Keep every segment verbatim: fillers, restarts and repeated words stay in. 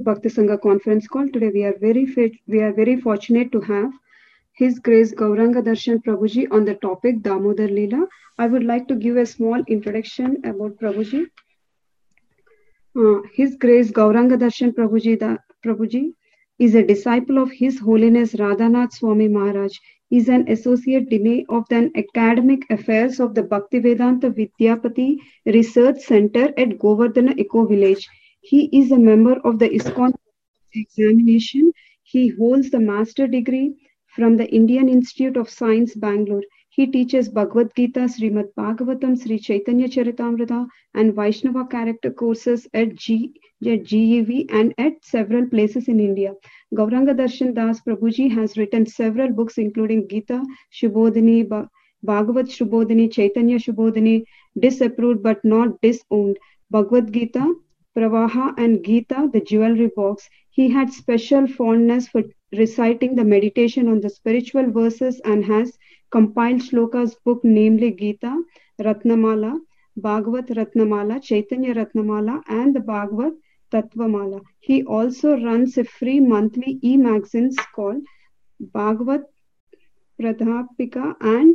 Bhakti Sangha conference call. Today we are very we are very fortunate to have His Grace Gauranga Darshan Prabhuji on the topic Damodar Leela. I would like to give a small introduction about Prabhuji. Uh, His Grace Gauranga Darshan Prabhuji, da, Prabhuji is a disciple of His Holiness Radhanath Swami Maharaj. He is an associate dean of the academic affairs of the Bhaktivedanta Vidyapati Research Center at Govardhana Eco Village. He is a member of the ISKCON examination. He holds the master degree from the Indian Institute of Science, Bangalore. He teaches Bhagavad Gita, Srimad Bhagavatam, Sri Chaitanya Charitamrita, and Vaishnava character courses at, G, at G E V and at several places in India. Gauranga Darshan Das Prabhuji has written several books including Gita, Shubodhini, Bhagavad Shubodhini, Chaitanya Shubodhini, Disapproved but Not Disowned, Bhagavad Gita, Pravaha, and Gita, the Jewelry Box. He had special fondness for reciting the meditation on the spiritual verses and has compiled shlokas book, namely Gita, Ratnamala, Bhagavat Ratnamala, Chaitanya Ratnamala, and the Bhagavat Tattvamala. He also runs a free monthly e-magazine called Bhagavat Pradhapika and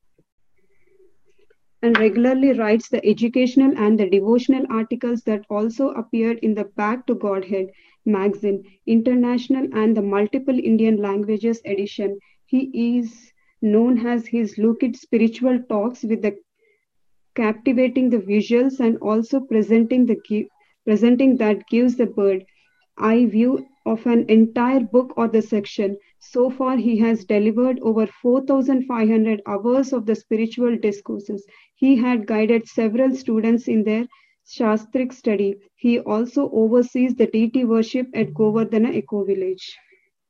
and regularly writes the educational and the devotional articles that also appeared in the Back to Godhead magazine, international and the multiple Indian languages edition. He is known as his lucid spiritual talks with the captivating the visuals and also presenting the presenting that gives the bird eye view of an entire book or the section. So far, he has delivered over four thousand five hundred hours of the spiritual discourses. He had guided several students in their Shastric study. He also oversees the deity worship at Govardhana Eco Village.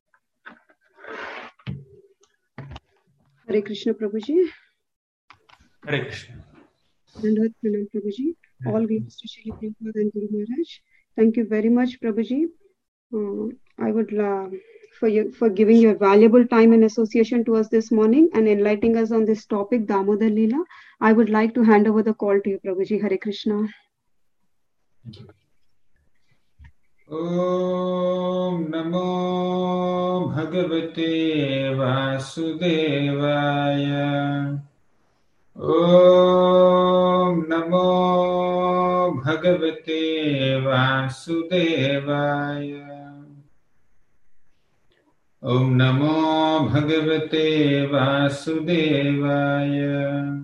Hare Krishna Prabhuji. Hare Krishna. Dandavad Pranam Prabhuji. All glories to Shri Prabhupada and Guru Maharaj. Thank you very much, Prabhuji. Uh, I would uh, for you for giving your valuable time and association to us this morning and enlightening us on this topic, Damodar Leela. I would like to hand over the call to you, Prabhuji. Hare Krishna. Thank you. Om Namo Bhagavate Vasudevaya. Om Namo Bhagavate Vasudevaya. Om Namo Bhagavate Vasudevaya.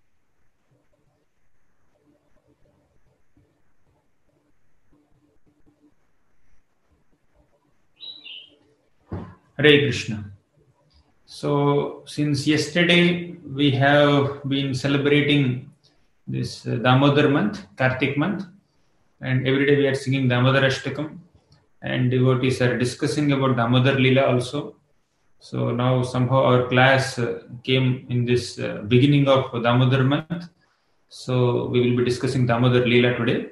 Hare Krishna. So, since yesterday we have been celebrating this uh, Damodar month, Kartik month, and every day we are singing Damodar Ashtakam, and devotees are discussing about Damodar Leela also. So now somehow our class uh, came in this uh, beginning of Damodar month. So we will be discussing Damodar Leela today.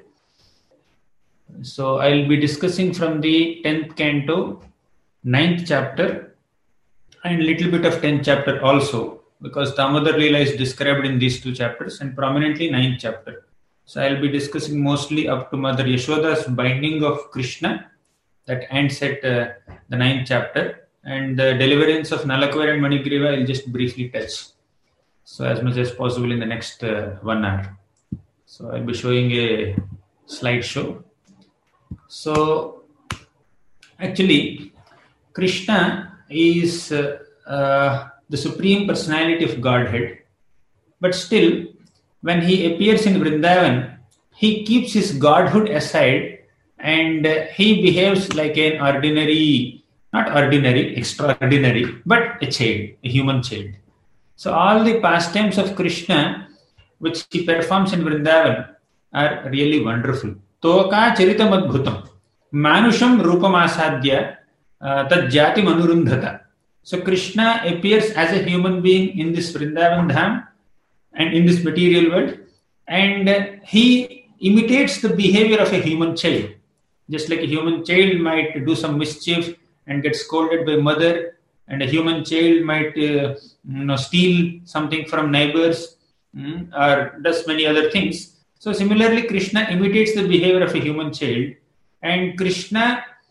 So I will be discussing from the tenth canto, ninth chapter, and little bit of tenth chapter also, because Damodar Leela is described in these two chapters and prominently ninth chapter. So I will be discussing mostly up to Mother Yashoda's binding of Krishna that ends at uh, the ninth chapter, and the deliverance of Nalakvar and Manigriva I will just briefly touch. So as much as possible in the next uh, one hour. So I will be showing a slideshow. So actually Krishna is uh, uh, the Supreme Personality of Godhead, but still when he appears in Vrindavan, he keeps his godhood aside and uh, he behaves like an ordinary, not ordinary, extraordinary, but a child, a human child. So all the pastimes of Krishna which he performs in Vrindavan are really wonderful. Toka charitam adbhutam, manusham rupam asadhya, tad jati manurundhata. So Krishna appears as a human being in this Vrindavan Dham and in this material world, and he imitates the behavior of a human child. Just like a human child might do some mischief and get scolded by mother, and a human child might uh, you know, steal something from neighbors mm, or does many other things. So similarly, Krishna imitates the behavior of a human child, and Krishna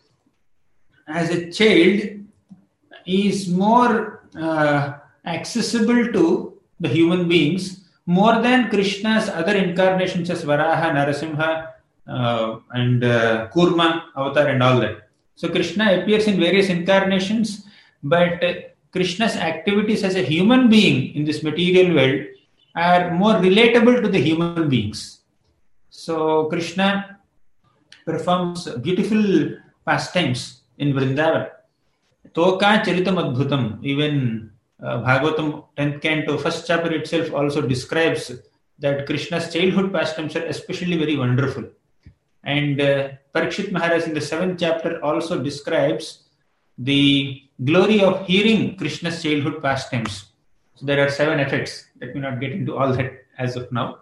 as a child is more uh, accessible to the human beings more than Krishna's other incarnations as Varaha, Narasimha, uh, and uh, Kurma, Avatar, and all that. So Krishna appears in various incarnations, but uh, Krishna's activities as a human being in this material world are more relatable to the human beings. So Krishna performs beautiful pastimes in Vrindavan. Toka Charitam Adbhutam, even uh, Bhagavatam tenth canto, first chapter itself also describes that Krishna's childhood pastimes are especially very wonderful. And uh, Parikshit Maharaj in the seventh chapter also describes the glory of hearing Krishna's childhood pastimes. So there are seven effects. Let me not get into all that as of now.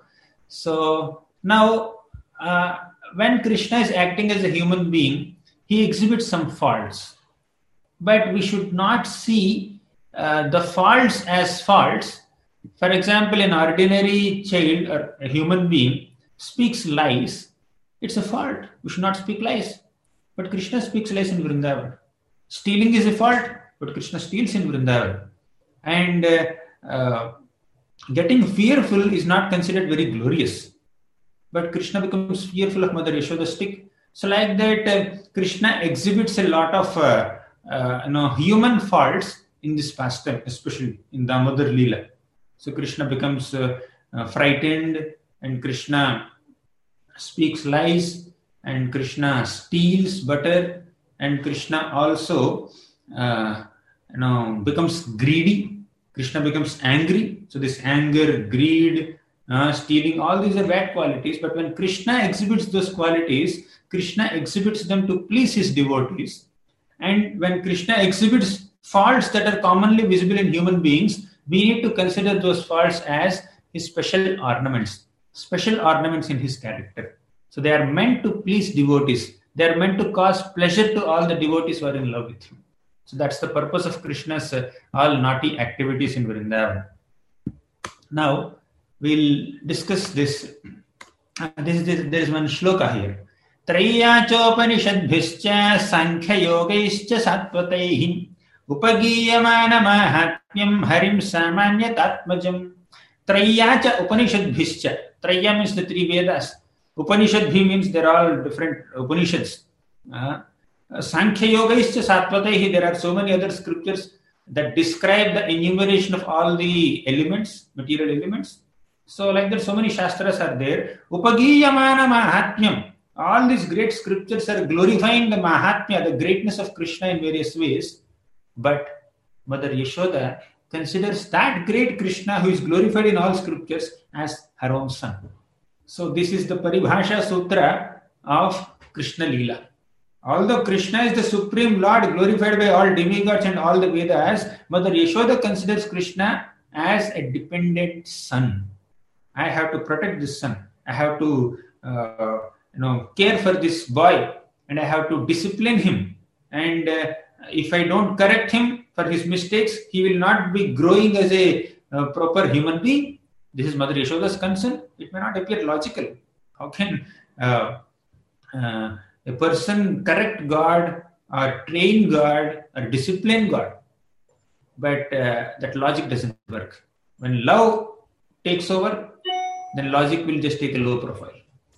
So now, uh, when Krishna is acting as a human being, he exhibits some faults. But we should not see uh, the faults as faults. For example, an ordinary child or a human being speaks lies. It's a fault. We should not speak lies. But Krishna speaks lies in Vrindavan. Stealing is a fault, but Krishna steals in Vrindavan. And uh, uh, getting fearful is not considered very glorious. But Krishna becomes fearful of Mother Yashoda's stick. So like that, uh, Krishna exhibits a lot of uh, uh, you know, human faults in this pastime, especially in Damodar Leela. So Krishna becomes uh, uh, frightened, and Krishna speaks lies, and Krishna steals butter, and Krishna also uh, you know, becomes greedy. Krishna becomes angry. So this anger, greed, uh, stealing, all these are bad qualities. But when Krishna exhibits those qualities, Krishna exhibits them to please his devotees. And when Krishna exhibits faults that are commonly visible in human beings, we need to consider those faults as his special ornaments, special ornaments in his character. So they are meant to please devotees. They are meant to cause pleasure to all the devotees who are in love with him. So that's the purpose of Krishna's uh, all naughty activities in Vrindavan. Now we'll discuss this. Uh, this, this there is one shloka here. Trayyachopanishadbhischa sankhya yogaischa sattvataihi upagiyamana mahatmyam harim samanyatatmajam. Trayyacha upanishadbhischa. Trayya means the three Vedas. Upanishadbhi means they're all different Upanishads. Uh, Sankhya Yogaischa Sattvataihi, there are so many other scriptures that describe the enumeration of all the elements, material elements. So like that, so many Shastras are there. Upagiyamana Mahatmyam. All these great scriptures are glorifying the Mahatmya, the greatness of Krishna in various ways. But Mother Yashoda considers that great Krishna who is glorified in all scriptures as her own son. So this is the Paribhasha Sutra of Krishna Leela. Although Krishna is the Supreme Lord glorified by all demigods and all the Vedas, Mother Yashoda considers Krishna as a dependent son. I have to protect this son. I have to uh, you know, care for this boy, and I have to discipline him. And uh, if I don't correct him for his mistakes, he will not be growing as a uh, proper human being. This is Mother Yashoda's concern. It may not appear logical. How can uh, uh, a person correct God or train God or discipline God? But uh, that logic doesn't work. When love takes over, then logic will just take a low profile.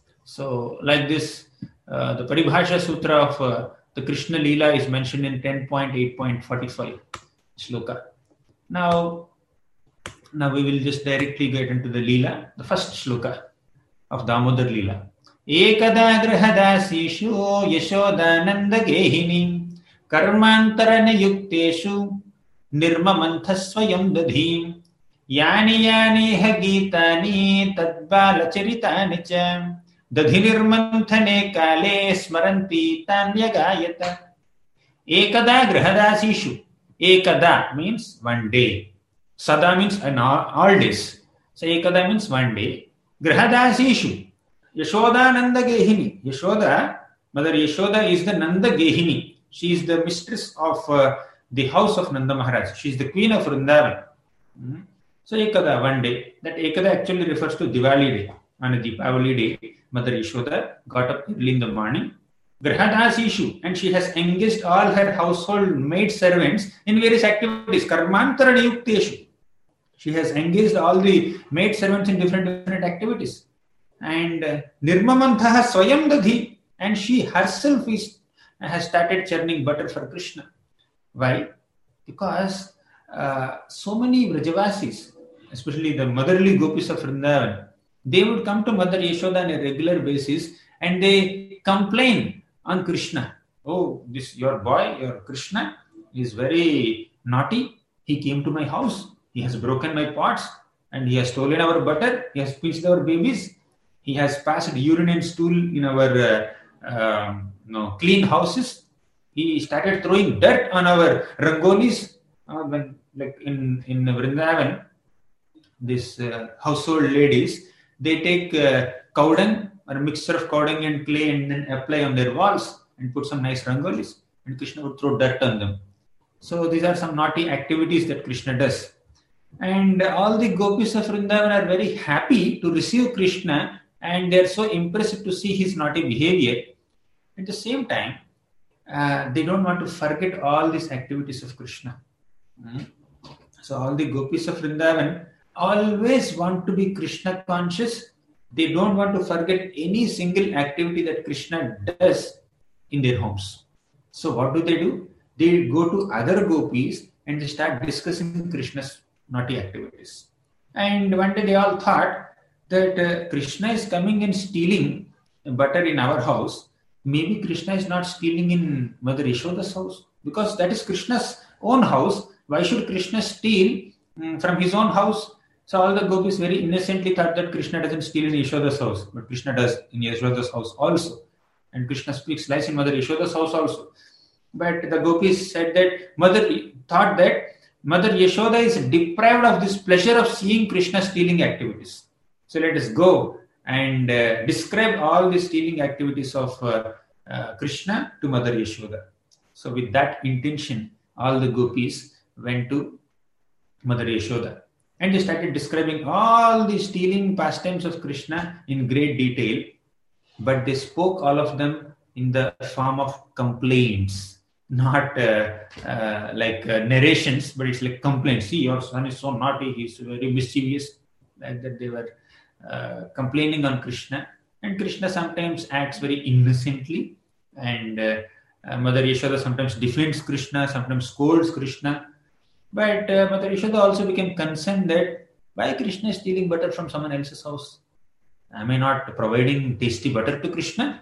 So like this, uh, the Paribhasha Sutra of uh, the Krishna Leela is mentioned in ten point eight point forty-five shloka. Now, now we will just directly get into the Leela, the first shloka of Damodar Leela. Ekada grahadasishu yashodananda gehini karmantarana yukteshu nirmamanthasvayam dadhim yani yani hagitani tadbalacharitani cha dadhinirmanthane kale smaranti tanyagayata. Ekada grahadasishu. Ekada means one day. Sada means an all, all days. So ekada means one day. Grahadasishu. Yashoda Nanda Gehini. Yashoda, Mother Yashoda is the Nanda Gehini. She is the mistress of uh, the house of Nanda Maharaj. She is the queen of Vrindavan. Mm-hmm. So Ekada, one day. That Ekada actually refers to Diwali day. On a Deepavali day, Mother Yashoda got up early in the morning Grahadasishu, and she has engaged all her household maid servants in various activities. Karmantara niyukteshu. She has engaged all the maid servants in different different activities. And uh, Nirmamantaha Swayam Dadhi, and she herself is, has started churning butter for Krishna. Why? Because uh, so many Vrajavasis, especially the motherly gopis of Vrindavan, they would come to Mother Yashoda on a regular basis and they complain on Krishna. Oh, this your boy, your Krishna, is very naughty. He came to my house. He has broken my pots and he has stolen our butter. He has pinched our babies. He has passed urine and stool in our uh, uh, no, clean houses. He started throwing dirt on our rangolis. Uh, when, like in, in Vrindavan, these uh, household ladies, they take uh, cow dung or a mixture of cow dung and clay and then apply on their walls and put some nice rangolis. And Krishna would throw dirt on them. So these are some naughty activities that Krishna does. And all the gopis of Vrindavan are very happy to receive Krishna, and they are so impressed to see his naughty behavior. At the same time, uh, they don't want to forget all these activities of Krishna. Mm-hmm. So all the gopis of Vrindavan always want to be Krishna conscious. They don't want to forget any single activity that Krishna does in their homes. So what do they do? They go to other gopis and they start discussing Krishna's naughty activities. And one day they all thought that uh, Krishna is coming and stealing butter in our house. Maybe Krishna is not stealing in Mother Yashoda's house, because that is Krishna's own house. Why should Krishna steal um, from his own house? So all the gopis very innocently thought that Krishna doesn't steal in Yashoda's house, but Krishna does in Yashoda's house also. And Krishna speaks lies in Mother Yashoda's house also. But the gopis said that Mother thought that Mother Yashoda is deprived of this pleasure of seeing Krishna stealing activities. So let us go and uh, describe all the stealing activities of uh, uh, Krishna to Mother Yashoda. So with that intention, all the gopis went to Mother Yashoda. And they started describing all the stealing pastimes of Krishna in great detail. But they spoke all of them in the form of complaints. Not uh, uh, like uh, narrations, but it's like complaints. See, your son is so naughty, he's very mischievous. Like that they were uh, complaining on Krishna. And Krishna sometimes acts very innocently. And uh, uh, Mother Yashoda sometimes defends Krishna, sometimes scolds Krishna. But uh, Mother Yashoda also became concerned that why Krishna is stealing butter from someone else's house? Am I not providing tasty butter to Krishna?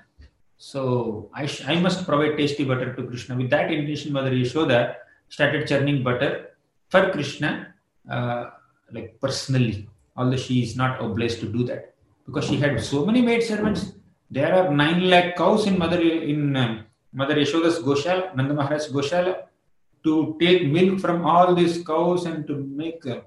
So I, sh- I must provide tasty butter to Krishna. With that intention, Mother Yashoda started churning butter for Krishna, uh, like personally. Although she is not obliged to do that, because she had so many maid servants. There are nine lakh cows in Mother in um, Mother Yashoda's Goshala, Nanda Maharaj's Goshala. To take milk from all these cows and to make uh,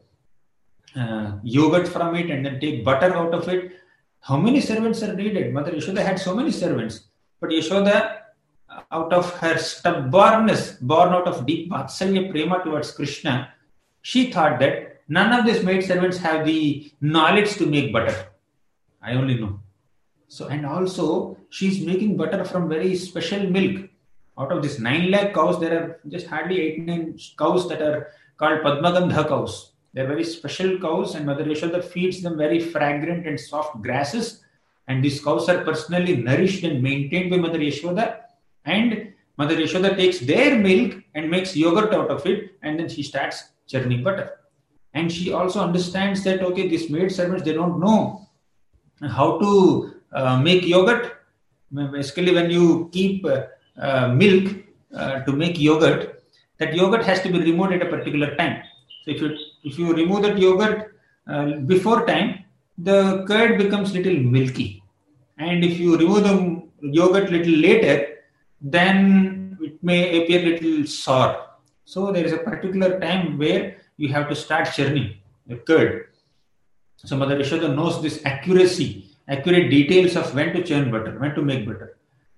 uh, yogurt from it and then take butter out of it. How many servants are needed? Mother Yashoda had so many servants. But Yashoda, out of her stubbornness, born out of deep vatsalya prema towards Krishna, she thought that none of these maid servants have the knowledge to make butter. I only know. So, and also, she's making butter from very special milk. Out of this nine lakh cows, there are just hardly eight, nine cows that are called Padmagandha cows. They're very special cows, and Mother Yashoda feeds them very fragrant and soft grasses. And these cows are personally nourished and maintained by Mother Yashoda. And Mother Yashoda takes their milk and makes yogurt out of it, and then she starts churning butter. And she also understands that, okay, these maid servants, they don't know how to uh, make yogurt. Basically, when you keep uh, uh, milk uh, to make yogurt, that yogurt has to be removed at a particular time. So if you if you remove that yogurt uh, before time, the curd becomes little milky. And if you remove the yogurt little later, then it may appear little sour. So there is a particular time where you have to start churning the curd. So Mother Yashoda knows this accuracy, accurate details of when to churn butter, when to make butter.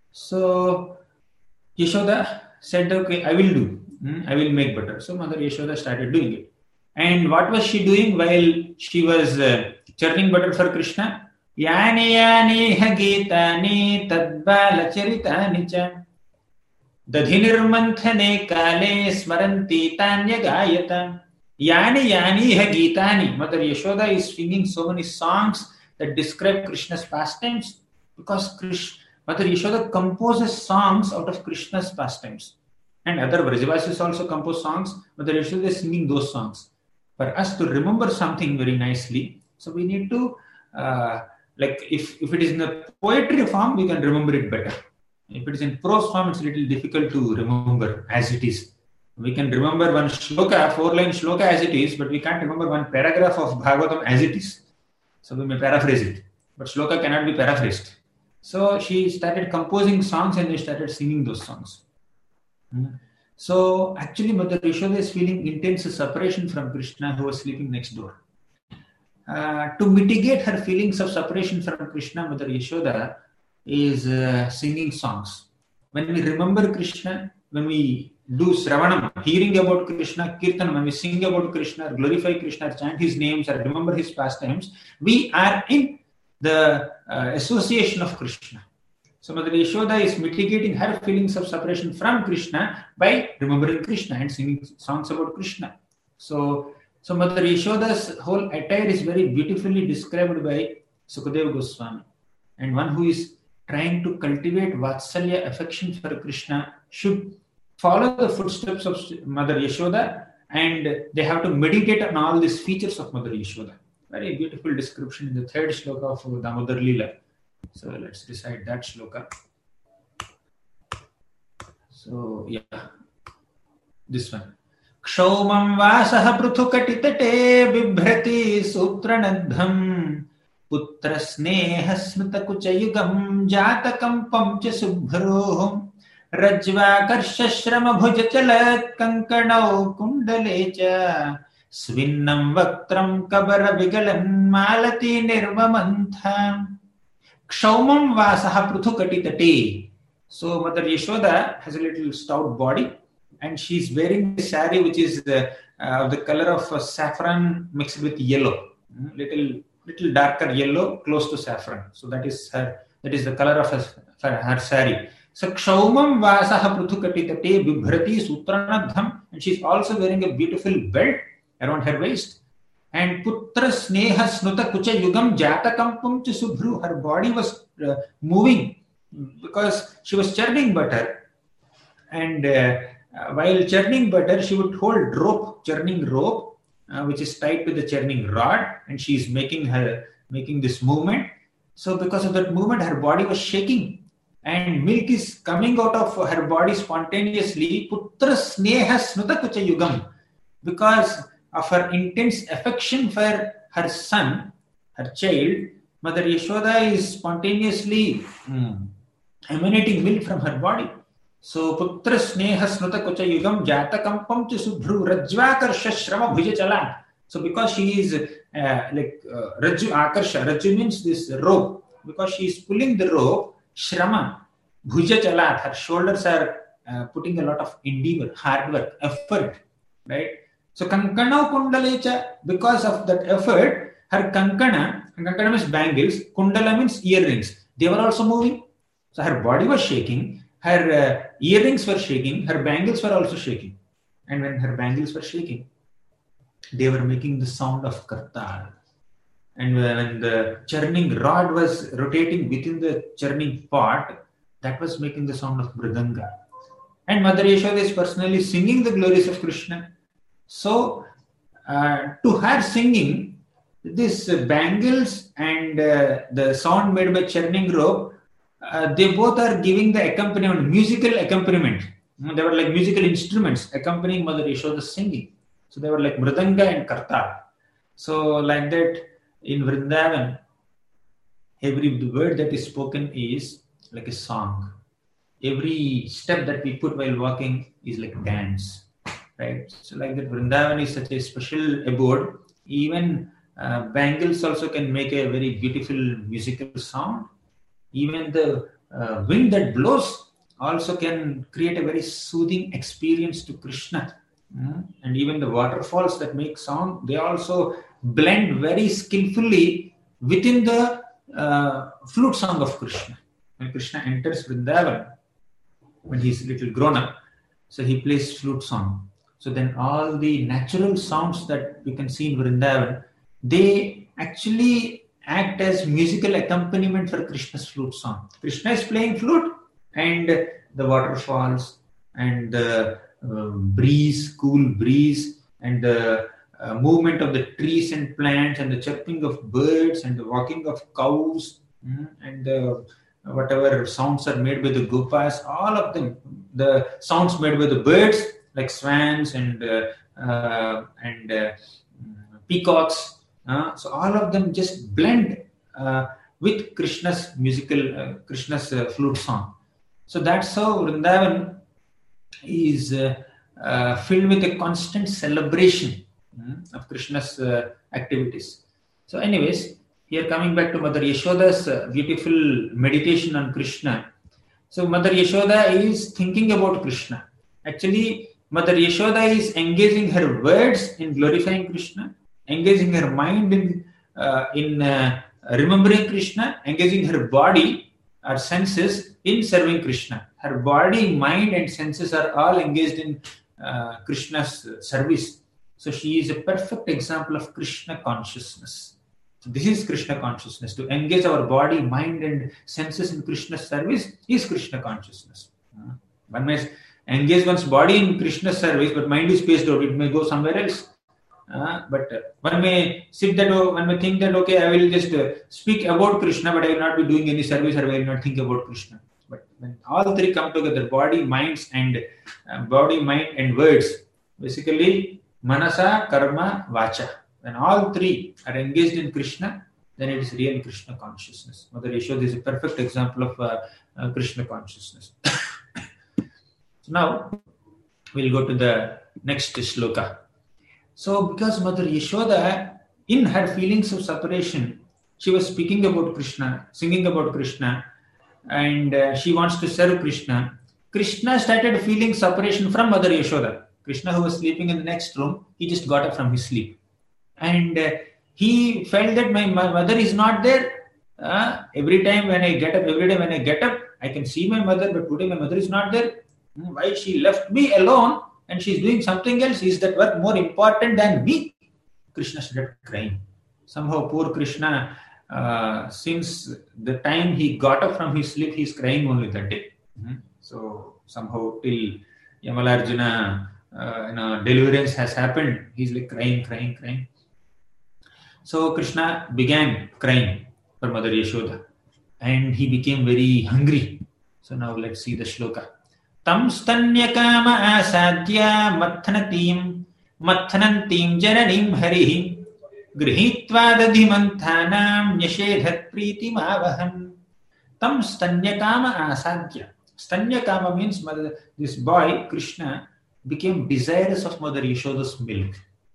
So Yashoda said, okay, I will do. Hmm, I will make butter. So Mother Yashoda started doing it. And what was she doing while she was uh, churning butter for Krishna? यानि यानि ह गीतानि तद्बालचरितानि च दधिनिर्मन्थने काले स्मरन्ति तान्यगायत. Yani Yani ha Gitani. Mother Yashoda is singing so many songs that describe Krishna's pastimes because Krishna, Mother Yashoda composes songs out of Krishna's pastimes. And other Vrajavasis also compose songs. Mother Yashoda is singing those songs. For us to remember something very nicely, so we need to, uh, like if, if it is in a poetry form, we can remember it better. If it is in prose form, it's a little difficult to remember as it is. We can remember one shloka, four-line shloka as it is, but we can't remember one paragraph of Bhagavatam as it is. So we may paraphrase it, but shloka cannot be paraphrased. So she started composing songs and they started singing those songs. So actually Mother Yashoda is feeling intense separation from Krishna who was sleeping next door. Uh, to mitigate her feelings of separation from Krishna, Mother Yashoda is uh, singing songs. When we remember Krishna, when we do Sravanam, hearing about Krishna, Kirtanam, when we sing about Krishna, glorify Krishna, chant his names, or remember his pastimes, we are in the uh, association of Krishna. So Mother Yashoda is mitigating her feelings of separation from Krishna by remembering Krishna and singing songs about Krishna. So, so Mother Yashoda's whole attire is very beautifully described by Sukadeva Goswami. And one who is trying to cultivate Vatsalya, affection for Krishna, should follow the footsteps of Mother Yashoda, and they have to meditate on all these features of Mother Yashoda. Very beautiful description in the third shloka of Damodar Leela. So let's recite that shloka. So yeah, this one. Kshaumam vasaha pruthukatitate bibhrati sutranadham putra sneha smita kuchayugam jatakampam cha subhroham Rajvakarshya shrama bhujachalat kankanau kundalecha svinnam vaktram kabara vigalan malati nirvamantha kshaumam vasaha pruthukatitate. So Mother Yashoda has a little stout body and she's wearing a saree which is the, uh, the color of uh, saffron mixed with yellow, little little darker yellow close to saffron. So that is her, that is the color of her, her saree. So Kshaumam Vasaha Pruthukatitate Bibhrati Sutranadham, and she's also wearing a beautiful belt around her waist. And Putra Sneha Snuta Kucha Yugam Jatakampam Chisubhru, her body was uh, moving because she was churning butter. And uh, while churning butter, she would hold rope, churning rope, uh, which is tied to the churning rod, and she is making her making this movement. So because of that movement, her body was shaking. And milk is coming out of her body spontaneously. Putra sneha snuta kucha yugam. Because of her intense affection for her son, her child, Mother Yashoda is spontaneously mm, emanating milk from her body. So putra sneha snuta kucha yugam jatakampam cha subhru rajvakarsha shrama bhujachala. So because she is uh, like uh, raju akarsha, raju means this rope. Because she is pulling the rope, Shrama, Bhuja Chalat, her shoulders are uh, putting a lot of endeavor, hard work, effort, right? So Kankana Kundalecha, because of that effort, her Kankana, Kankana means bangles, Kundala means earrings. They were also moving. So her body was shaking, her uh, earrings were shaking, her bangles were also shaking. And when her bangles were shaking, they were making the sound of Kartal. And when the churning rod was rotating within the churning pot, that was making the sound of Mridanga. And Mother Yashoda is personally singing the glories of Krishna. So, uh, to her singing, this uh, bangles and uh, the sound made by churning rope, uh, they both are giving the accompaniment, musical accompaniment. They were like musical instruments accompanying Mother Yashoda's singing. So they were like Mridanga and Kartal. So like that, in Vrindavan, every word that is spoken is like a song. Every step that we put while walking is like dance, right? So like that, Vrindavan is such a special abode. Even uh, bangles also can make a very beautiful musical sound. Even the uh, wind that blows also can create a very soothing experience to Krishna. Mm. And even the waterfalls that make sound, they also blend very skillfully within the uh, flute song of Krishna. When Krishna enters Vrindavan, when he's a little grown up, so he plays flute song. So then all the natural sounds that we can see in Vrindavan, they actually act as musical accompaniment for Krishna's flute song. Krishna is playing flute, and the waterfalls and the uh, breeze, cool breeze, and the uh, movement of the trees and plants, and the chirping of birds, and the walking of cows, mm, and the whatever sounds are made by the gopas, all of them, the sounds made by the birds like swans and uh, uh, and uh, peacocks, uh, so all of them just blend uh, with Krishna's musical, uh, Krishna's uh, flute song. So that's how Vrindavan is uh, uh, filled with a constant celebration mm, of Krishna's uh, activities. So anyways, here coming back to Mother Yashoda's uh, beautiful meditation on Krishna. So Mother Yashoda is thinking about Krishna. Actually, Mother Yashoda is engaging her words in glorifying Krishna, engaging her mind in, uh, in uh, remembering Krishna, engaging her body, her senses in serving Krishna. Her body, mind and senses are all engaged in uh, Krishna's service. So she is a perfect example of Krishna consciousness. So this is Krishna consciousness. To engage our body, mind and senses in Krishna's service is Krishna consciousness. Uh, one may engage one's body in Krishna's service, but mind is spaced out. It may go somewhere else. Uh, but uh, one may sit that, uh, one may think that, okay, I will just uh, speak about Krishna, but I will not be doing any service, or I will not think about Krishna. But when all three come together, body, minds and uh, body, mind and words, basically manasa, karma, vacha. When all three are engaged in Krishna, then it is real Krishna consciousness. Mother Yashoda is a perfect example of uh, uh, Krishna consciousness. So now we'll go to the next shloka. So because Mother Yashoda, in her feelings of separation, she was speaking about Krishna, singing about Krishna, and uh, she wants to serve Krishna. Krishna started feeling separation from Mother Yashoda. Krishna, who was sleeping in the next room, he just got up from his sleep. And uh, he felt that my, my mother is not there. Uh, every time when I get up, every day when I get up, I can see my mother, but today my mother is not there. Why she left me alone and she's doing something else? Is that work more important than me? Krishna started crying. Somehow poor Krishna, uh, since the time he got up from his sleep, he's crying only that day. Mm-hmm. So somehow till Yamalarjuna, uh, you know, deliverance has happened, he's like crying, crying, crying. So Krishna began crying for Mother Yashoda, and he became very hungry. So now let's see the shloka. Tam stanyakama asadya mathanatim mathanantim jananim harihi grihitva dadhimanthanam nyashedhat pritim avahan. Tam stanyakama asadya. Stanyakama means mother, this boy Krishna became desirous of Mother Yashoda's milk.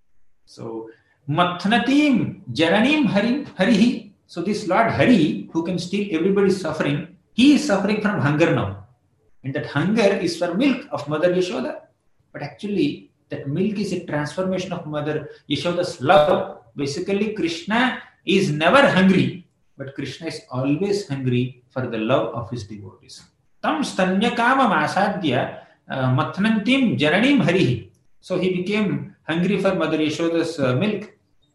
So Mathanatim Jaranim Hari Harihi. So this Lord Hari, who can steal everybody's suffering, he is suffering from hunger now. And that hunger is for milk of Mother Yashoda. But actually, that milk is a transformation of Mother Yashoda's love. Basically, Krishna is never hungry, but Krishna is always hungry for the love of his devotees. Tam stanyakama masadya mathanantim jaranim harihi. So he became hungry for Mother Yashoda's uh, milk.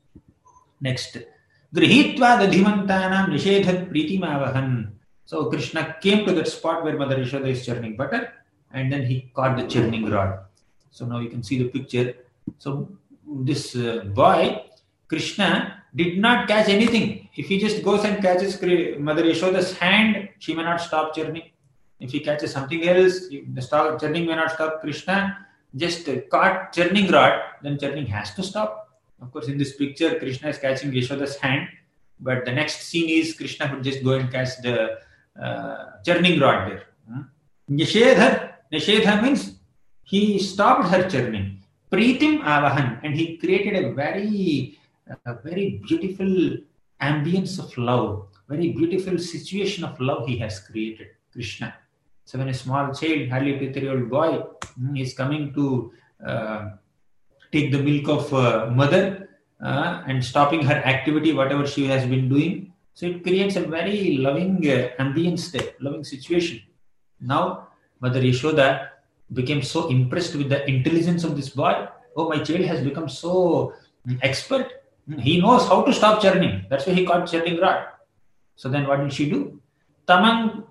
Next, grihitva dadhimantanam nishedhat pritim avahan. So Krishna came to that spot where Mother Yashoda is churning butter, and then he caught the churning rod. So now you can see the picture. So this uh, boy, Krishna, did not catch anything. If he just goes and catches Mother Yashoda's hand, she may not stop churning. If he catches something else, the churning may not stop. Krishna just caught churning rod, then churning has to stop. Of course, in this picture, Krishna is catching Yashoda's hand, but the next scene is Krishna would just go and catch the uh, churning rod there. Nishedha, Nishedha means he stopped her churning. Pritim avahan, and he created a very, a very beautiful ambience of love, very beautiful situation of love he has created, Krishna. So when a small child, hardly two, three-year-old boy, is coming to uh, take the milk of uh, mother uh, and stopping her activity, whatever she has been doing, So it creates a very loving uh, ambience there, loving situation. Now, Mother Yashoda became so impressed with the intelligence of this boy. Oh, my child has become so mm, expert. He knows how to stop churning. That's why he caught churning rod. So then what did she do? Tamang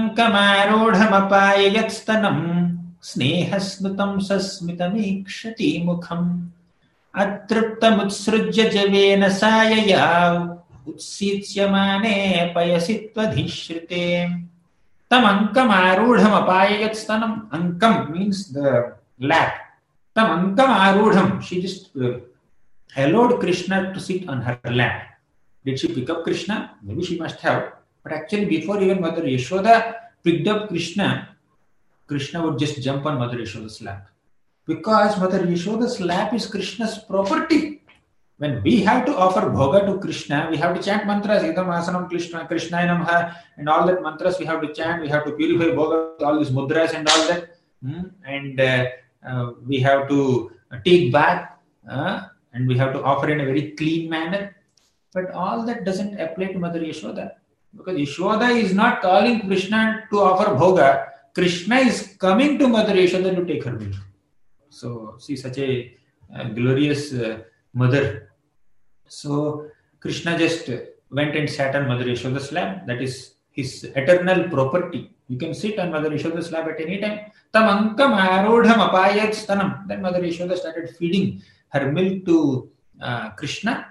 tamankamarodhamapayayatstanam snehasnutam sasmitamikshati mukham atriptamutsrujya javena sayayav utsityamane payasitvadhishrite. Tam ankam arudham apayayat stanam. Ankam means the lap. Tam ankam arudham. She just uh, allowed Krishna to sit on her lap. Did she pick up Krishna? Maybe she must have. But actually, before even Mother Yashoda picked up Krishna, Krishna would just jump on Mother Yashoda's lap. Because Mother Yashoda's lap is Krishna's property. When we have to offer bhoga to Krishna, we have to chant mantras, Idam Asanam Krishna, Krishna Namaha, and all that mantras we have to chant. We have to purify bhoga, all these mudras and all that. Mm? And uh, uh, we have to take bath, uh, and we have to offer in a very clean manner. But all that doesn't apply to Mother Yashoda. Because Yashoda is not calling Krishna to offer bhoga. Krishna is coming to Mother Yashoda to take her milk. So, see, such a uh, glorious uh, mother. So, Krishna just went and sat on Mother Yashoda's lap. That is his eternal property. You can sit on Mother Yashoda's lap at any time. Tam ankam arodham apayat stanam. Then Mother Yashoda started feeding her milk to uh, Krishna.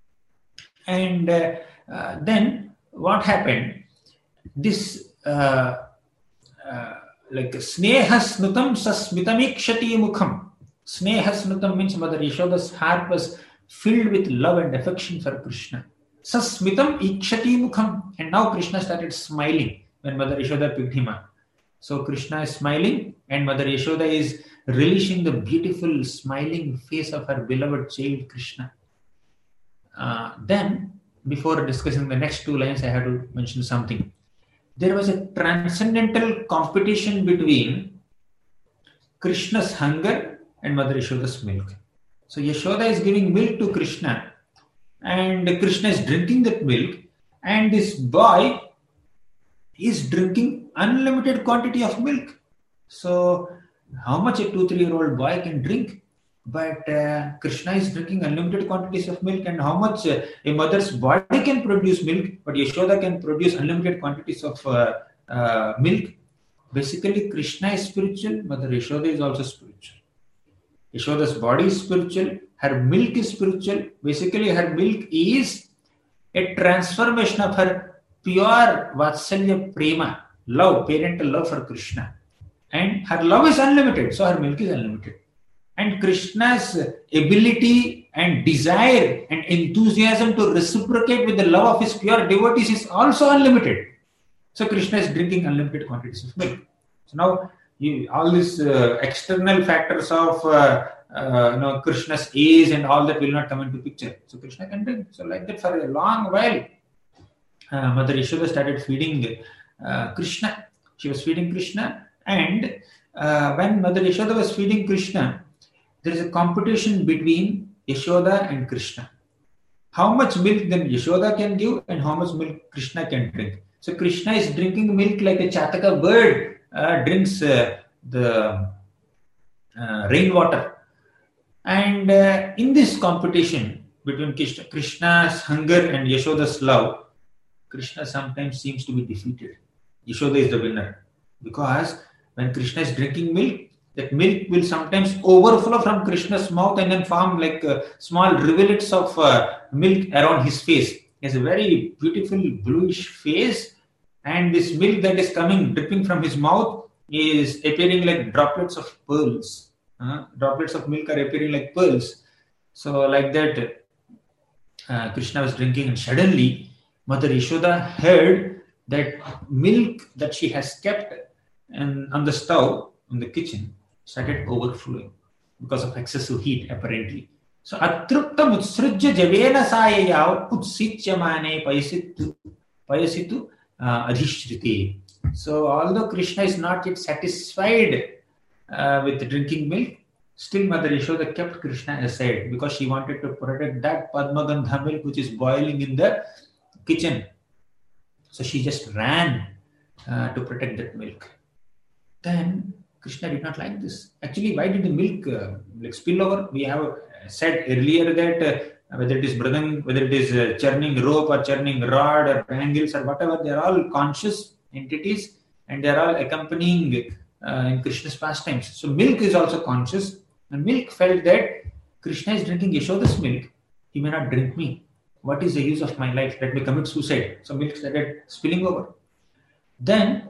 And uh, uh, then what happened? This uh, uh, like snehasnutam sasmitamikshati mukham. Snehasnutam means Mother Yashoda's heart was filled with love and affection for Krishna. Sasmitam ikshati mukham. And now Krishna started smiling when Mother Yashoda picked him up. So Krishna is smiling and Mother Yashoda is relishing the beautiful smiling face of her beloved child Krishna. Uh, then, before discussing the next two lines, I have to mention something. There was a transcendental competition between Krishna's hunger and Mother Yashoda's milk. So Yashoda is giving milk to Krishna and Krishna is drinking that milk, and this boy is drinking unlimited quantity of milk. So how much a two, three year old boy can drink? But uh, Krishna is drinking unlimited quantities of milk, and how much uh, a mother's body can produce milk, but Yashoda can produce unlimited quantities of uh, uh, milk. Basically, Krishna is spiritual, Mother Yashoda is also spiritual. Yashoda's body is spiritual, her milk is spiritual. Basically, her milk is a transformation of her pure Vatsalya Prema, love, parental love for Krishna. And her love is unlimited, so her milk is unlimited. And Krishna's ability and desire and enthusiasm to reciprocate with the love of his pure devotees is also unlimited. So Krishna is drinking unlimited quantities of milk. So now you, all these uh, external factors of uh, uh, you know, Krishna's age and all that will not come into picture. So Krishna can drink. So like that for a long while, uh, Mother Yashoda started feeding uh, Krishna. She was feeding Krishna, and uh, when Mother Yashoda was feeding Krishna, there is a competition between Yashoda and Krishna. How much milk then Yashoda can give and how much milk Krishna can drink. So Krishna is drinking milk like a Chataka bird uh, drinks uh, the uh, rainwater. And uh, in this competition between Krishna, Krishna's hunger and Yashoda's love, Krishna sometimes seems to be defeated. Yashoda is the winner. Because when Krishna is drinking milk, that milk will sometimes overflow from Krishna's mouth and then form like uh, small rivulets of uh, milk around his face. He has a very beautiful bluish face, and this milk that is coming, dripping from his mouth is appearing like droplets of pearls. Uh, droplets of milk are appearing like pearls. So like that, uh, Krishna was drinking, and suddenly Mother Yashoda heard that milk that she has kept and on the stove in the kitchen started overflowing because of excessive heat, apparently. So, atrupta mutsrujya javena sayayav utsityamane payasitu payasitu adhishriti. So, although Krishna is not yet satisfied uh, with drinking milk, still Mother Yashoda kept Krishna aside because she wanted to protect that Padmagandha milk which is boiling in the kitchen. So she just ran uh, to protect that milk. Then Krishna did not like this. Actually, why did the milk uh, like spill over? We have said earlier that uh, whether it is mridang, whether it is uh, churning rope or churning rod or bangles or whatever, they are all conscious entities and they are all accompanying uh, in Krishna's pastimes. So milk is also conscious, and milk felt that Krishna is drinking Yashoda's milk. He may not drink me. What is the use of my life? Let me commit suicide. So milk started spilling over. Then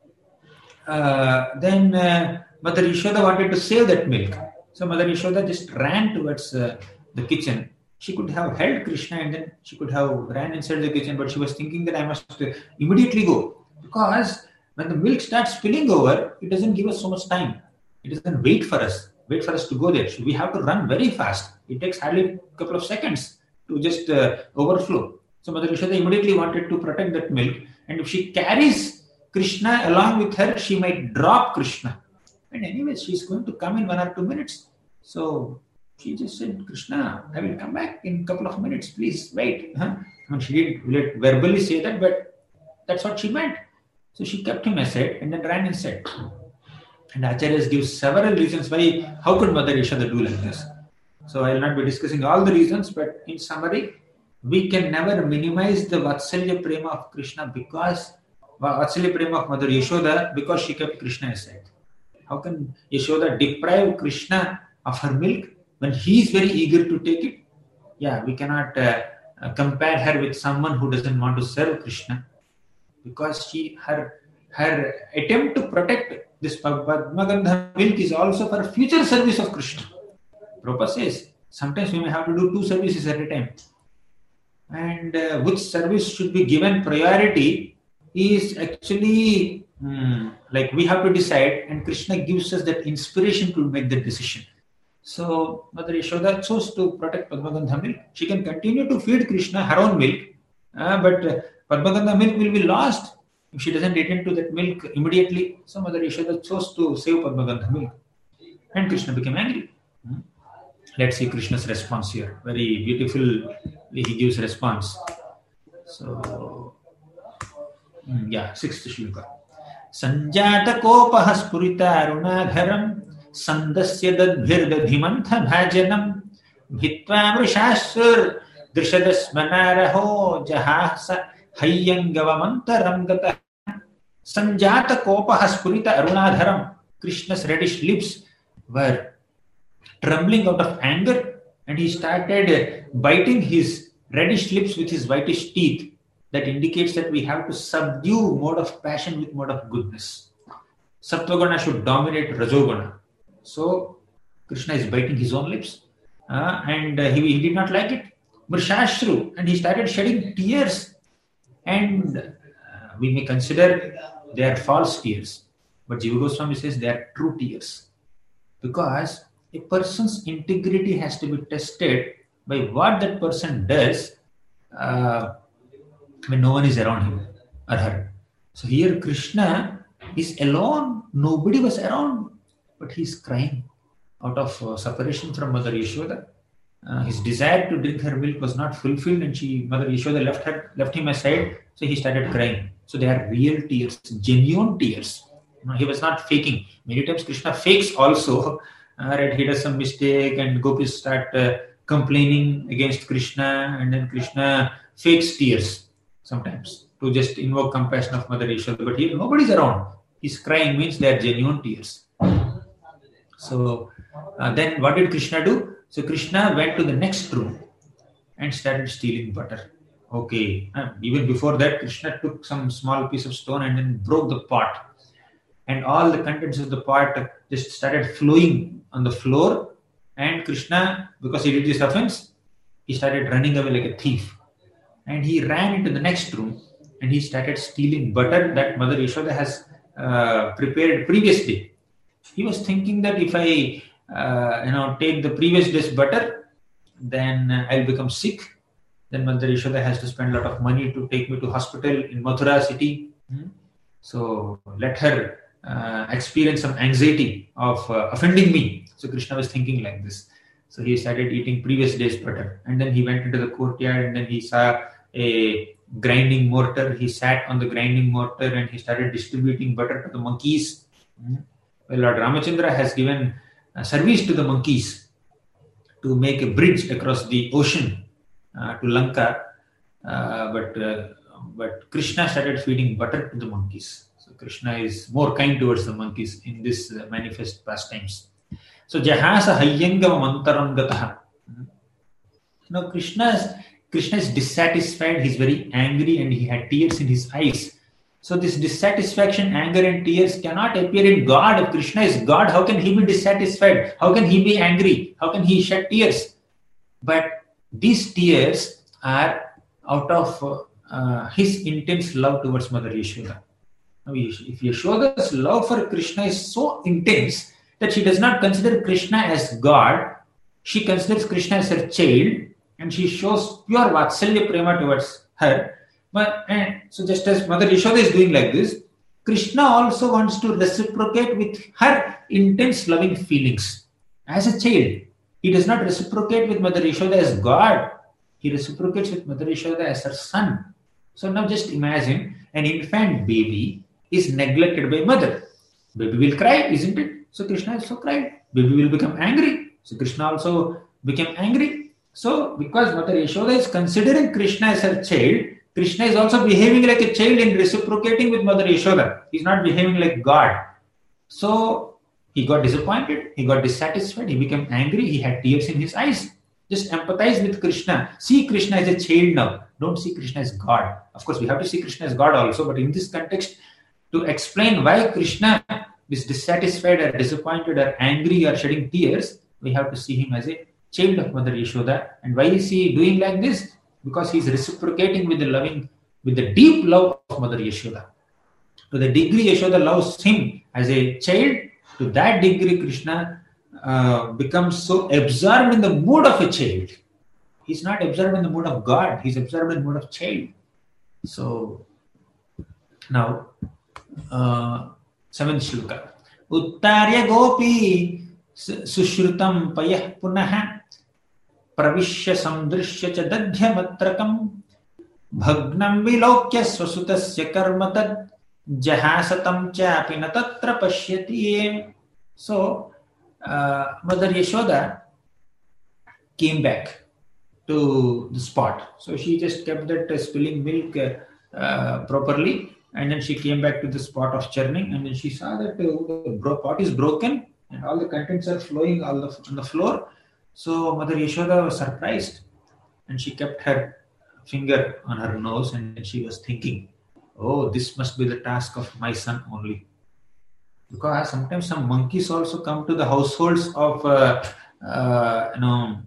Uh, then uh, Mother Yashoda wanted to save that milk. So Mother Yashoda just ran towards uh, the kitchen. She could have held Krishna and then she could have ran inside the kitchen, but she was thinking that I must uh, immediately go. Because when the milk starts spilling over, it doesn't give us so much time. It doesn't wait for us, wait for us to go there. So we have to run very fast. It takes hardly a couple of seconds to just uh, overflow. So Mother Yashoda immediately wanted to protect that milk. And if she carries Krishna along with her, she might drop Krishna. And anyways, she's going to come in one or two minutes. So she just said, Krishna, I will come back in a couple of minutes. Please wait. Huh? I mean, she didn't verbally say that, but that's what she meant. So she kept him aside and then ran inside. And Acharyas gives several reasons why, how could Mother Yashoda do like this? So I will not be discussing all the reasons, but in summary, we can never minimize the Vatsalya Prema of Krishna because Vatsalya Prema of Mother Yashoda because she kept Krishna aside. How can Yashoda deprive Krishna of her milk when he is very eager to take it? Yeah, we cannot uh, uh, compare her with someone who doesn't want to serve Krishna because she her her attempt to protect this Padmagandha milk is also for future service of Krishna. Prabhupada says sometimes we may have to do two services at a time, and uh, which service should be given priority is actually hmm, like we have to decide, and Krishna gives us that inspiration to make that decision. So Mother Yashoda chose to protect Padmagandha milk. She can continue to feed Krishna her own milk, uh, but uh, Padmagandha milk will be lost if she doesn't attend to that milk immediately. So Mother Yashoda chose to save Padmagandha milk, and Krishna became angry. Hmm. Let's see Krishna's response here. Very beautifully he gives response. So yeah, sixth shloka. Sanjata kopah spurita arunadharam sandasya dadbhirdadhimantha bhajanam bhitva mrishasur drishadasmanaraho jahasa hayyangavamantaram gata. Sanjata kopah spurita arunadharam. Krishna's reddish lips were trembling out of anger and he started biting his reddish lips with his whitish teeth. That indicates that we have to subdue mode of passion with mode of goodness. Sattvaguna should dominate Rajoguna. So Krishna is biting his own lips uh, and uh, he, he did not like it. Mrishashru, and he started shedding tears. And uh, we may consider they are false tears. But Jiva Goswami says they are true tears. Because a person's integrity has to be tested by what that person does uh, when no one is around him or her. So here Krishna is alone. Nobody was around. But he is crying out of uh, separation from Mother Yashoda. Uh, his desire to drink her milk was not fulfilled and she, Mother Yashoda left her, left him aside. So he started crying. So they are real tears, genuine tears. You know, he was not faking. Many times Krishna fakes also. Uh, right, he does some mistake and gopis start uh, complaining against Krishna, and then Krishna fakes tears sometimes to just invoke compassion of Mother Yashoda. But here nobody's around. He's crying means they are genuine tears. So uh, then what did Krishna do? So Krishna went to the next room and started stealing butter. Okay, uh, even before that Krishna took some small piece of stone and then broke the pot. And all the contents of the pot just started flowing on the floor. And Krishna, because he did this offense, he started running away like a thief. And he ran into the next room and he started stealing butter that Mother Yashoda has uh, prepared previous day. He was thinking that if I, uh, you know, take the previous day's butter, then I'll become sick. Then Mother Yashoda has to spend a lot of money to take me to hospital in Mathura city. Hmm? So let her Uh, experience some anxiety of uh, offending me. So Krishna was thinking like this. So he started eating previous day's butter. And then he went into the courtyard and then he saw a grinding mortar. He sat on the grinding mortar and he started distributing butter to the monkeys. Well, Lord Ramachandra has given uh, service to the monkeys to make a bridge across the ocean uh, to Lanka. Uh, but uh, but Krishna started feeding butter to the monkeys. So Krishna is more kind towards the monkeys in this uh, manifest pastimes. So Jahasa Hayyangam Mantaram Gataha. Now Krishna is, Krishna is dissatisfied, he's very angry and he had tears in his eyes. So this dissatisfaction, anger and tears cannot appear in God. If Krishna is God, how can he be dissatisfied? How can he be angry? How can he shed tears? But these tears are out of uh, his intense love towards Mother Yashoda. Now, if Yashoda's love for Krishna is so intense that she does not consider Krishna as God, she considers Krishna as her child, and she shows pure Vatsalya Prema towards her. But and so just as Mother Yashoda is doing like this, Krishna also wants to reciprocate with her intense loving feelings as a child. He does not reciprocate with Mother Yashoda as God. He reciprocates with Mother Yashoda as her son. So now just imagine an infant baby is neglected by mother. Baby will cry, isn't it? So Krishna also cried. Baby will become angry. So Krishna also became angry. So because Mother Yashoda is considering Krishna as her child, Krishna is also behaving like a child in reciprocating with Mother Yashoda. He is not behaving like God. So he got disappointed, he got dissatisfied, he became angry, he had tears in his eyes. Just empathize with Krishna. See Krishna as a child now. Don't see Krishna as God. Of course, we have to see Krishna as God also, but in this context, to explain why Krishna is dissatisfied or disappointed or angry or shedding tears, we have to see him as a child of Mother Yashoda. And why is he doing like this? Because he is reciprocating with the loving, with the deep love of Mother Yashoda. To the degree Yashoda loves him as a child, to that degree Krishna uh, becomes so absorbed in the mood of a child. He's not absorbed in the mood of God, he's absorbed in the mood of child. So, now, uh, seventh shloka. Uttarya gopi sushrutam payah punaha pravishya samdrishya cha dadhyamatrakam bhagnam vilokya swasutasya karmatad jahasatam chapi natatra pashyati. So, uh, Mother Yashoda came back to the spot. So she just kept that uh, spilling milk uh, uh, properly, and then she came back to the spot of churning, and then she saw that uh, the bro- pot is broken and all the contents are flowing all the, on the floor. So Mother Yashoda was surprised, and she kept her finger on her nose, and she was thinking, oh, this must be the task of my son only. Because sometimes some monkeys also come to the households of uh, uh, you know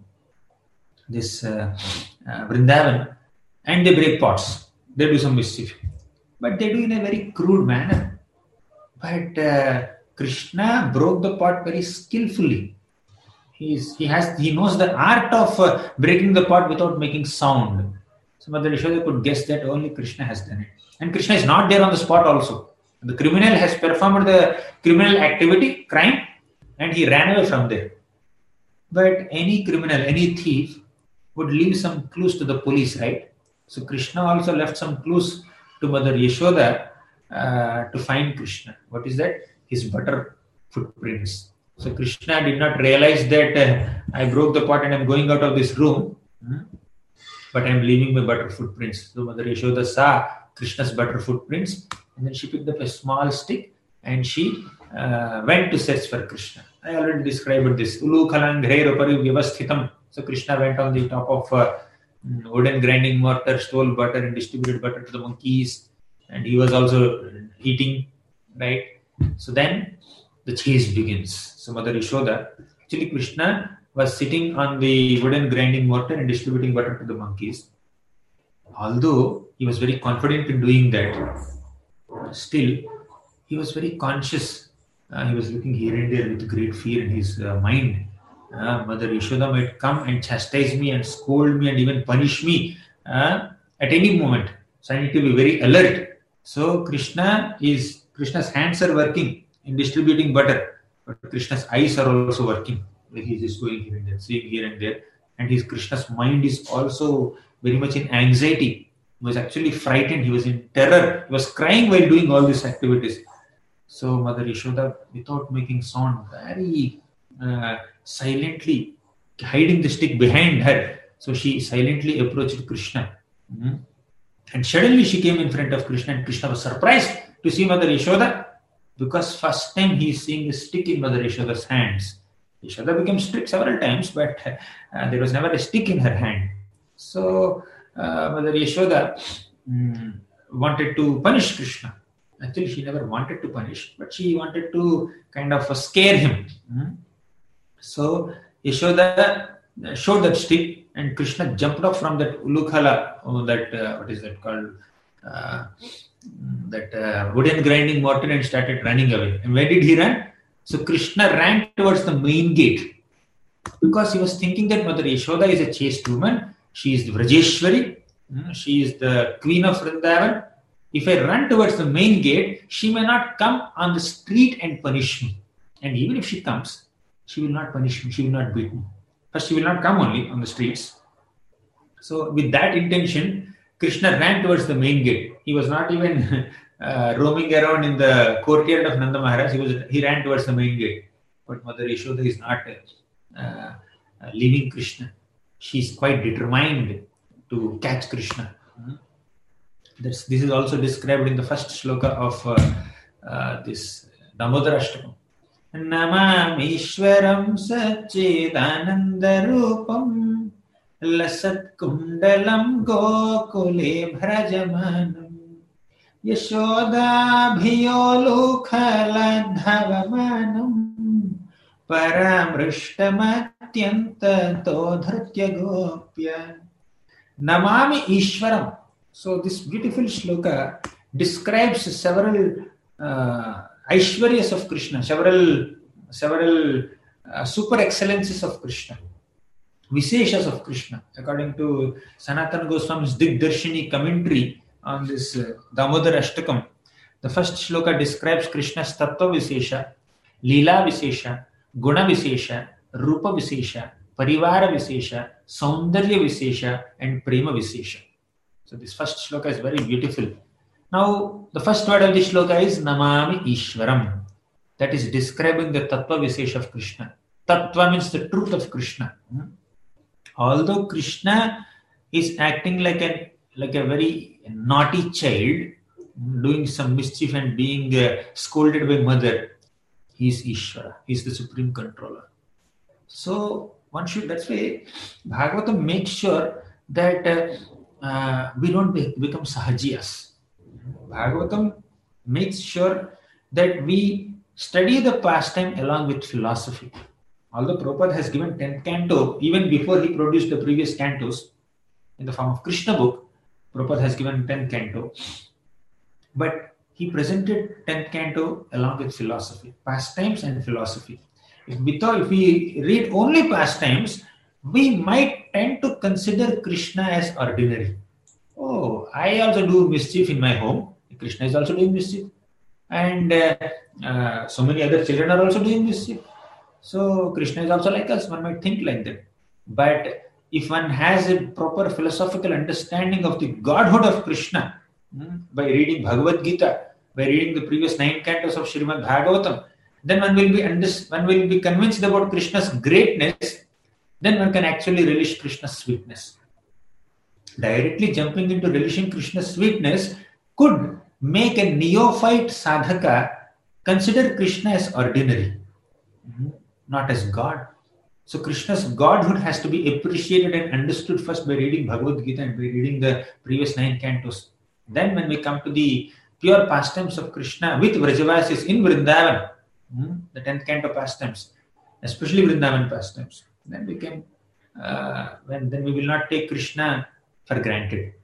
this uh, uh, Vrindavan, and they break pots. They do some mischief, but they do in a very crude manner. But uh, Krishna broke the pot very skillfully. He is, he has he knows the art of uh, breaking the pot without making sound. So Mother Yashoda could guess that only Krishna has done it, and Krishna is not there on the spot also. The criminal has performed the criminal activity, crime, and he ran away from there. But any criminal, any thief would leave some clues to the police, right? So Krishna also left some clues to Mother Yashoda uh, to find Krishna. What is that? His butter footprints. So Krishna did not realize that uh, I broke the pot and I'm going out of this room, but I'm leaving my butter footprints. So Mother Yashoda saw Krishna's butter footprints, and then she picked up a small stick and she uh, went to search for Krishna. I already described this. Ulu Khalangre Rupari Vyavasthitam. So Krishna went on the top of uh, wooden grinding mortar, stole butter and distributed butter to the monkeys. And he was also eating, right? So then the chase begins. So Mother Yashoda, actually Krishna was sitting on the wooden grinding mortar and distributing butter to the monkeys. Although he was very confident in doing that, still he was very conscious. Uh, he was looking here and there with great fear in his uh, mind. Uh, Mother Yashoda might come and chastise me and scold me and even punish me uh, at any moment. So I need to be very alert. So Krishna is Krishna's hands are working in distributing butter, but Krishna's eyes are also working. Like he is going here and there, seeing here and there, and his Krishna's mind is also very much in anxiety. He was actually frightened. He was in terror. He was crying while doing all these activities. So Mother Yashoda, without making sound, very uh, silently hiding the stick behind her. So she silently approached Krishna. Mm-hmm. And suddenly she came in front of Krishna, and Krishna was surprised to see Mother Yashoda, because first time he is seeing a stick in Mother Yashoda's hands. Yashoda became strict several times, but uh, there was never a stick in her hand. So uh, Mother Yashoda um, wanted to punish Krishna. Actually, she never wanted to punish, but she wanted to kind of uh, scare him. Mm-hmm. So Yashoda showed that stick, and Krishna jumped off from that ulukhala, oh, that uh, what is that called? Uh, that uh, wooden grinding mortar, and started running away. And where did he run? So Krishna ran towards the main gate, because he was thinking that Mother Yashoda is a chaste woman. She is the Vrajeshwari. She is the queen of Vrindavan. If I run towards the main gate, she may not come on the street and punish me. And even if she comes, she will not punish me. She will not beat me. First, she will not come only on the streets. So with that intention, Krishna ran towards the main gate. He was not even uh, roaming around in the courtyard of Nanda Maharaj. He was he ran towards the main gate. But Mother Yashoda is not uh, uh, leaving Krishna. She is quite determined to catch Krishna. Mm-hmm. This, this is also described in the first shloka of uh, uh, this Damodara Ashtakam. Namamishwaram Satchidanandarupam Lasat Kundalam Gokule Bhrajamanam Yashoda Bhiyolukhaladhavamanam Paramrishtamathyanta Todhritya Gopya Namami Ishwaram. So this beautiful shloka describes several uh, Aishwaryas of Krishna, several several uh, super excellences of Krishna, Viseshas of Krishna. According to Sanatana Goswami's Digdarshini commentary on this uh, Damodara Ashtakam, the first shloka describes Krishna's Tattva Visesha, Leela Visesha, Guna Visesha, Rupa Visesha, Parivara Visesha, Saundarya Visesha, and Prema Visesha. So this first shloka is very beautiful. Now, the first word of this shloka is Namami Ishwaram. That is describing the Tattva Visesha of Krishna. Tattva means the truth of Krishna. Hmm? Although Krishna is acting like a, like a very naughty child, doing some mischief and being uh, scolded by mother, he is Ishvara. He is the supreme controller. So, one should, that's why Bhagavatam makes sure that uh, uh, we don't be, become sahajiyas. Bhagavatam makes sure that we study the pastime along with philosophy. Although Prabhupada has given tenth canto, even before he produced the previous cantos, in the form of Krishna book, Prabhupada has given tenth canto. But he presented tenth canto along with philosophy, pastimes and philosophy. If we, thought, if we read only pastimes, we might tend to consider Krishna as ordinary. Oh, I also do mischief in my home. Krishna is also doing mischief. And uh, uh, so many other children are also doing mischief. So Krishna is also like us. One might think like that. But if one has a proper philosophical understanding of the godhood of Krishna, hmm, by reading Bhagavad Gita, by reading the previous nine cantos of Srimad Bhagavatam, then one will be under, one will be convinced about Krishna's greatness. Then one can actually relish Krishna's sweetness. Directly jumping into relishing Krishna's sweetness could make a neophyte sadhaka consider Krishna as ordinary, not as God. So Krishna's godhood has to be appreciated and understood first by reading Bhagavad Gita and by reading the previous nine cantos. Then when we come to the pure pastimes of Krishna with Vrajavasis in Vrindavan, the tenth canto pastimes, especially Vrindavan pastimes, then we can, uh, when, then we will not take Krishna for granted.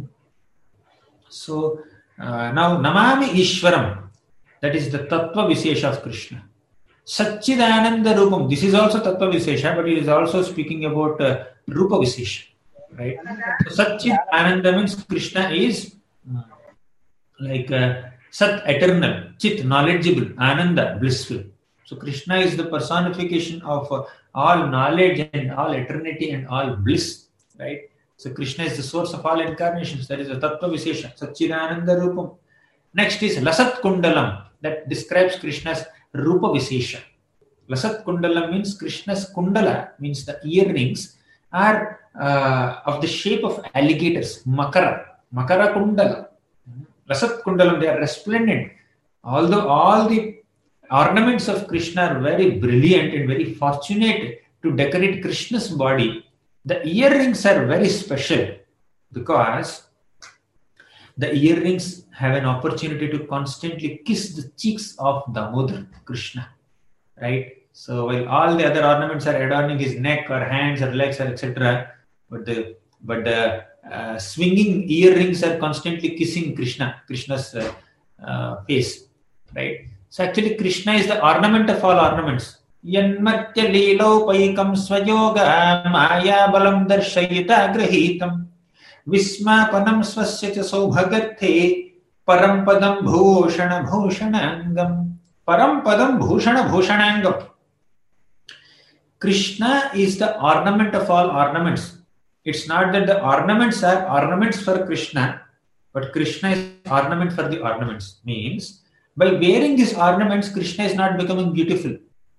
So uh, now Namami Ishwaram, that is the Tattva Visesha of Krishna. Satchidananda Rupam, this is also Tattva Visesha, but it is also speaking about uh, Rupa Visesha, right? So Satchidananda means Krishna is uh, like uh, Sat, eternal, Chit, knowledgeable, Ananda, blissful. So Krishna is the personification of uh, all knowledge and all eternity and all bliss, right? So Krishna is the source of all incarnations. That is the Tattva Vishesha, Satchidananda Rupam. Next is Lasat Kundalam, that describes Krishna's Rupa Vishesha. Lasat Kundalam means Krishna's Kundala, means the earrings are uh, of the shape of alligators, Makara, Makara Kundala. Lasat Kundalam, they are resplendent. Although all the ornaments of Krishna are very brilliant and very fortunate to decorate Krishna's body, the earrings are very special because the earrings have an opportunity to constantly kiss the cheeks of Damodar, Krishna. Right? So while all the other ornaments are adorning his neck or hands or legs or et cetera, but the but the uh, swinging earrings are constantly kissing Krishna, Krishna's uh, uh, face. Right? So actually Krishna is the ornament of all ornaments. Yanmatya leelopaikam swayoga maya balam darshayita grahitam vismapanam swasya cha saubhagathe parampadam bhushana bhushanangam. Parampadam bhushana bhushanangam. Krishna is the ornament of all ornaments. It's not that the ornaments are ornaments for Krishna, but Krishna is ornament for the ornaments. Means, by wearing these ornaments, Krishna is not becoming beautiful.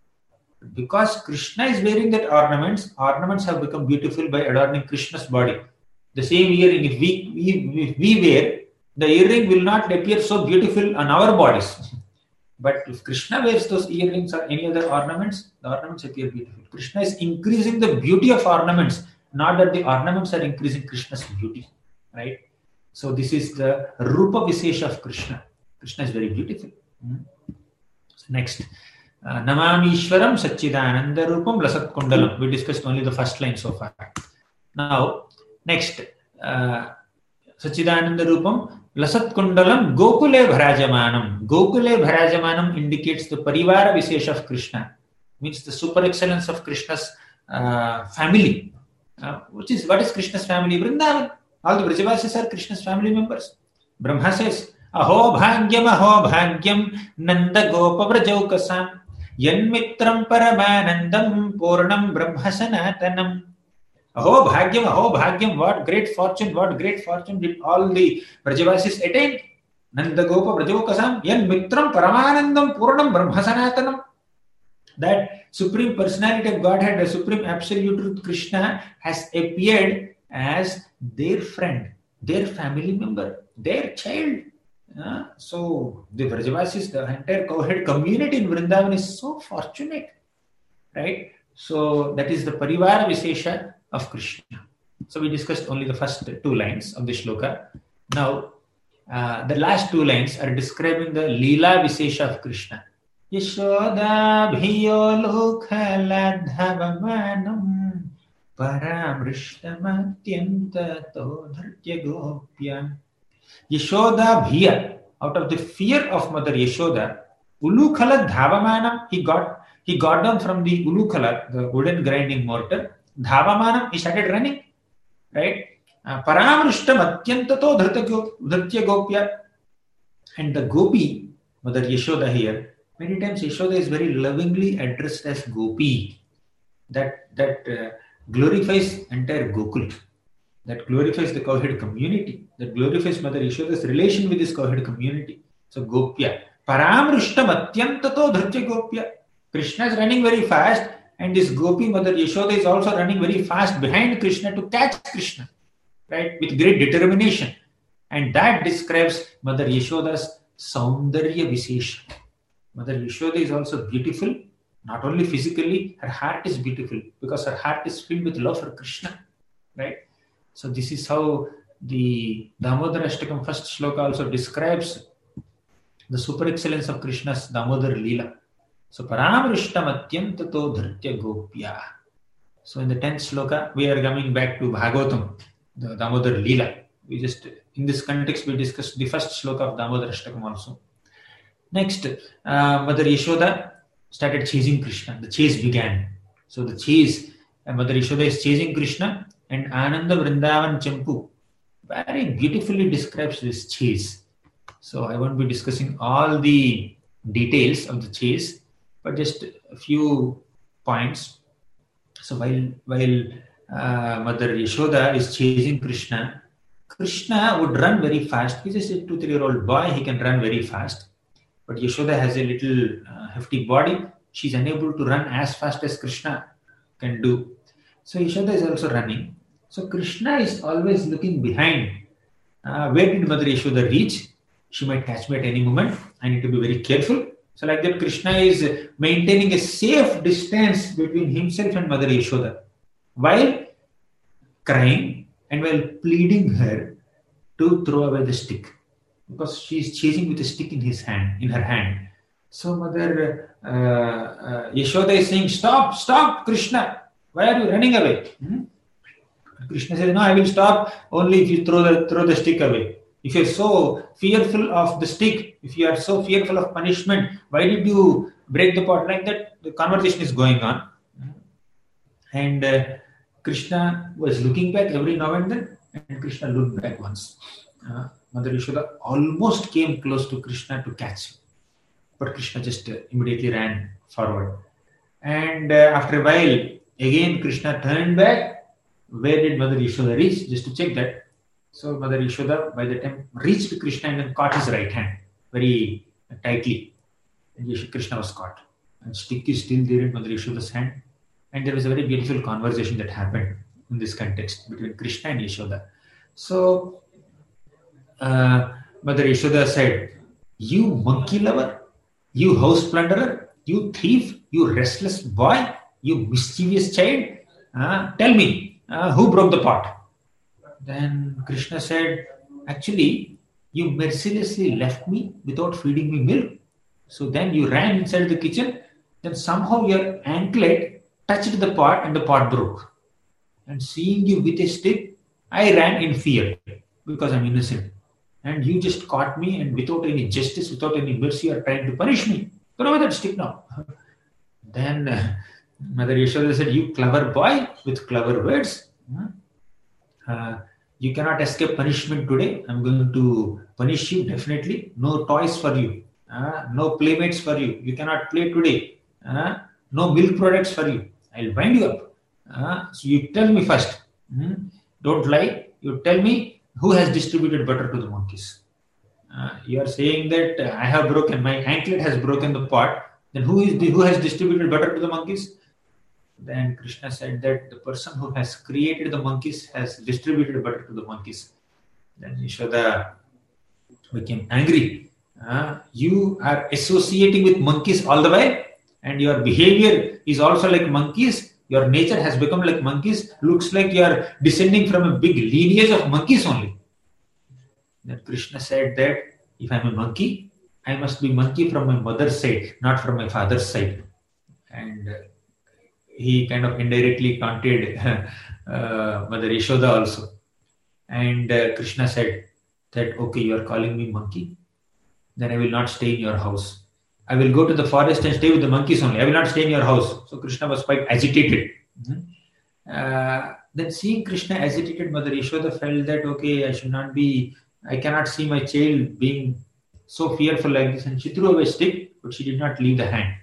Because Krishna is wearing that ornaments, ornaments have become beautiful by adorning Krishna's body. The same earring, if we, we, if we wear, the earring will not appear so beautiful on our bodies. But if Krishna wears those earrings or any other ornaments, the ornaments appear beautiful. Krishna is increasing the beauty of ornaments, not that the ornaments are increasing Krishna's beauty. Right? So this is the Rupa Vishesha of Krishna. Krishna is very beautiful. Hmm. So next. Uh, Namamishwaram Satchidananda Rupam Lasat Kundalam. We discussed only the first line so far. Now, next. Uh, Satchidananda Rupam Lasat Kundalam Gokule Bharajamanam. Gokule Bharajamanam indicates the Parivara Vishesha of Krishna. Means the super excellence of Krishna's uh, family. Uh, which is, what is Krishna's family? Vrindavan. All the Vrajavasis are Krishna's family members. Brahma says, Aho Bhagyam, Aho Bhagyam, Nanda Gopa Vrajaukasam, Yanmitram Paramanandam, Purnam Brahma Sanatanam. Aho Bhagyam, Aho Bhagyam, what great fortune, what great fortune did all the Vrajavasis attain? Nanda Gopa Vrajaukasam, Yanmitram Paramanandam, Purnam Brahma Sanatanam. That Supreme Personality of Godhead, the Supreme Absolute Truth Krishna, has appeared as their friend, their family member, their child. Uh, so the Vrajavasis, the entire Cowhead community in Vrindavan is so fortunate. Right? So that is the Parivara Vishesha of Krishna. So we discussed only the first two lines of the shloka. Now, uh, the last two lines are describing the Leela Vishesha of Krishna. Yashoda bhiyo lokhaladhavamanam paramrishtamathyanta todhartya gopya. Yashoda bhiya, out of the fear of Mother Yashoda, ulukhala dhavamanam, he got he got down from the ulukhala, the wooden grinding mortar. Dhavamanam, he started running. Right? Paramrishtam atyantato dhartya gopya. And the gopi, Mother Yashoda here, many times Yashoda is very lovingly addressed as Gopi. That that uh, glorifies entire Gokul. That glorifies the Cowhead community. That glorifies Mother Yashoda's relation with this Cowhead community. So Gopya. Paramrishtam atyantato dhartya gopya. Krishna is running very fast, and this Gopi, Mother Yashoda, is also running very fast behind Krishna to catch Krishna. Right? With great determination. And that describes Mother Yashoda's Saundarya Vishesha. Mother Yashoda is also beautiful, not only physically, her heart is beautiful because her heart is filled with love for Krishna. Right? So this is how the Damodara Ashtakam first shloka also describes the super excellence of Krishna's Damodar Leela. So Paramrishtam atyantato dhartya gopya. So in the tenth shloka, we are coming back to Bhagavatam, the Damodar Leela. We just, in this context, we discussed the first shloka of Damodara Ashtakam also. Next, uh, Mother Yashoda started chasing Krishna. The chase began. So the chase, uh, Mother Yashoda is chasing Krishna, and Ananda Vrindavan Champu very beautifully describes this chase. So I won't be discussing all the details of the chase, but just a few points. So while while uh, Mother Yashoda is chasing Krishna, Krishna would run very fast. He's just a two, three-year-old boy. He can run very fast. But Yashoda has a little uh, hefty body. She's unable to run as fast as Krishna can do. So Yashoda is also running. So Krishna is always looking behind. Uh, where did Mother Yashoda reach? She might catch me at any moment. I need to be very careful. So like that, Krishna is maintaining a safe distance between himself and Mother Yashoda, while crying and while pleading her to throw away the stick, because she is chasing with a stick in his hand, in her hand. So Mother uh, uh, Yashoda is saying, "Stop, stop, Krishna! Why are you running away?" Hmm? Krishna says, "No, I will stop only if you throw the throw the stick away. If you are so fearful of the stick, if you are so fearful of punishment, why did you break the pot?" Like that, the conversation is going on. And uh, Krishna was looking back every now and then, and Krishna looked back once. Uh, Mother Yashoda almost came close to Krishna to catch him, but Krishna just uh, immediately ran forward. And uh, after a while, again Krishna turned back. Where did Mother Yashoda reach? Just to check that. So Mother Yashoda, by the time, reached Krishna and then caught his right hand very tightly. And Krishna was caught. And stick is still there in Mother Yashoda's hand. And there was a very beautiful conversation that happened in this context between Krishna and Yashoda. So uh, Mother Yashoda said, "You monkey lover, you house plunderer, you thief, you restless boy, you mischievous child, uh, tell me, uh, who broke the pot?" Then Krishna said, "Actually, you mercilessly left me without feeding me milk. So then you ran inside the kitchen. Then somehow your anklet touched the pot and the pot broke. And seeing you with a stick, I ran in fear because I'm innocent. And you just caught me, and without any justice, without any mercy, you are trying to punish me. Throw away that stick now." Then uh, Mother Yashoda said, "You clever boy with clever words. Uh, you cannot escape punishment today. I'm going to punish you definitely. No toys for you. Uh, no playmates for you. You cannot play today. Uh, no milk products for you. I'll bind you up. Uh, so you tell me first. Hmm? Don't lie. You tell me who has distributed butter to the monkeys. Uh, you are saying that uh, I have broken, my anklet has broken the pot. Then who is the, who has distributed butter to the monkeys?" Then Krishna said that the person who has created the monkeys has distributed butter to the monkeys. Then Yashoda became angry. Uh, you are associating with monkeys all the way, and your behavior is also like monkeys. Your nature has become like monkeys. Looks like you are descending from a big lineage of monkeys only. Then Krishna said that if I am a monkey, I must be monkey from my mother's side, not from my father's side. And uh, he kind of indirectly taunted uh, Mother Yashoda also. And uh, Krishna said that, "Okay, you are calling me monkey, then I will not stay in your house. I will go to the forest and stay with the monkeys only. I will not stay in your house." So Krishna was quite agitated. Mm-hmm. Uh, then seeing Krishna agitated, Mother Yashoda felt that, okay, I should not be, I cannot see my child being so fearful like this. And she threw away a stick, but she did not leave the hand.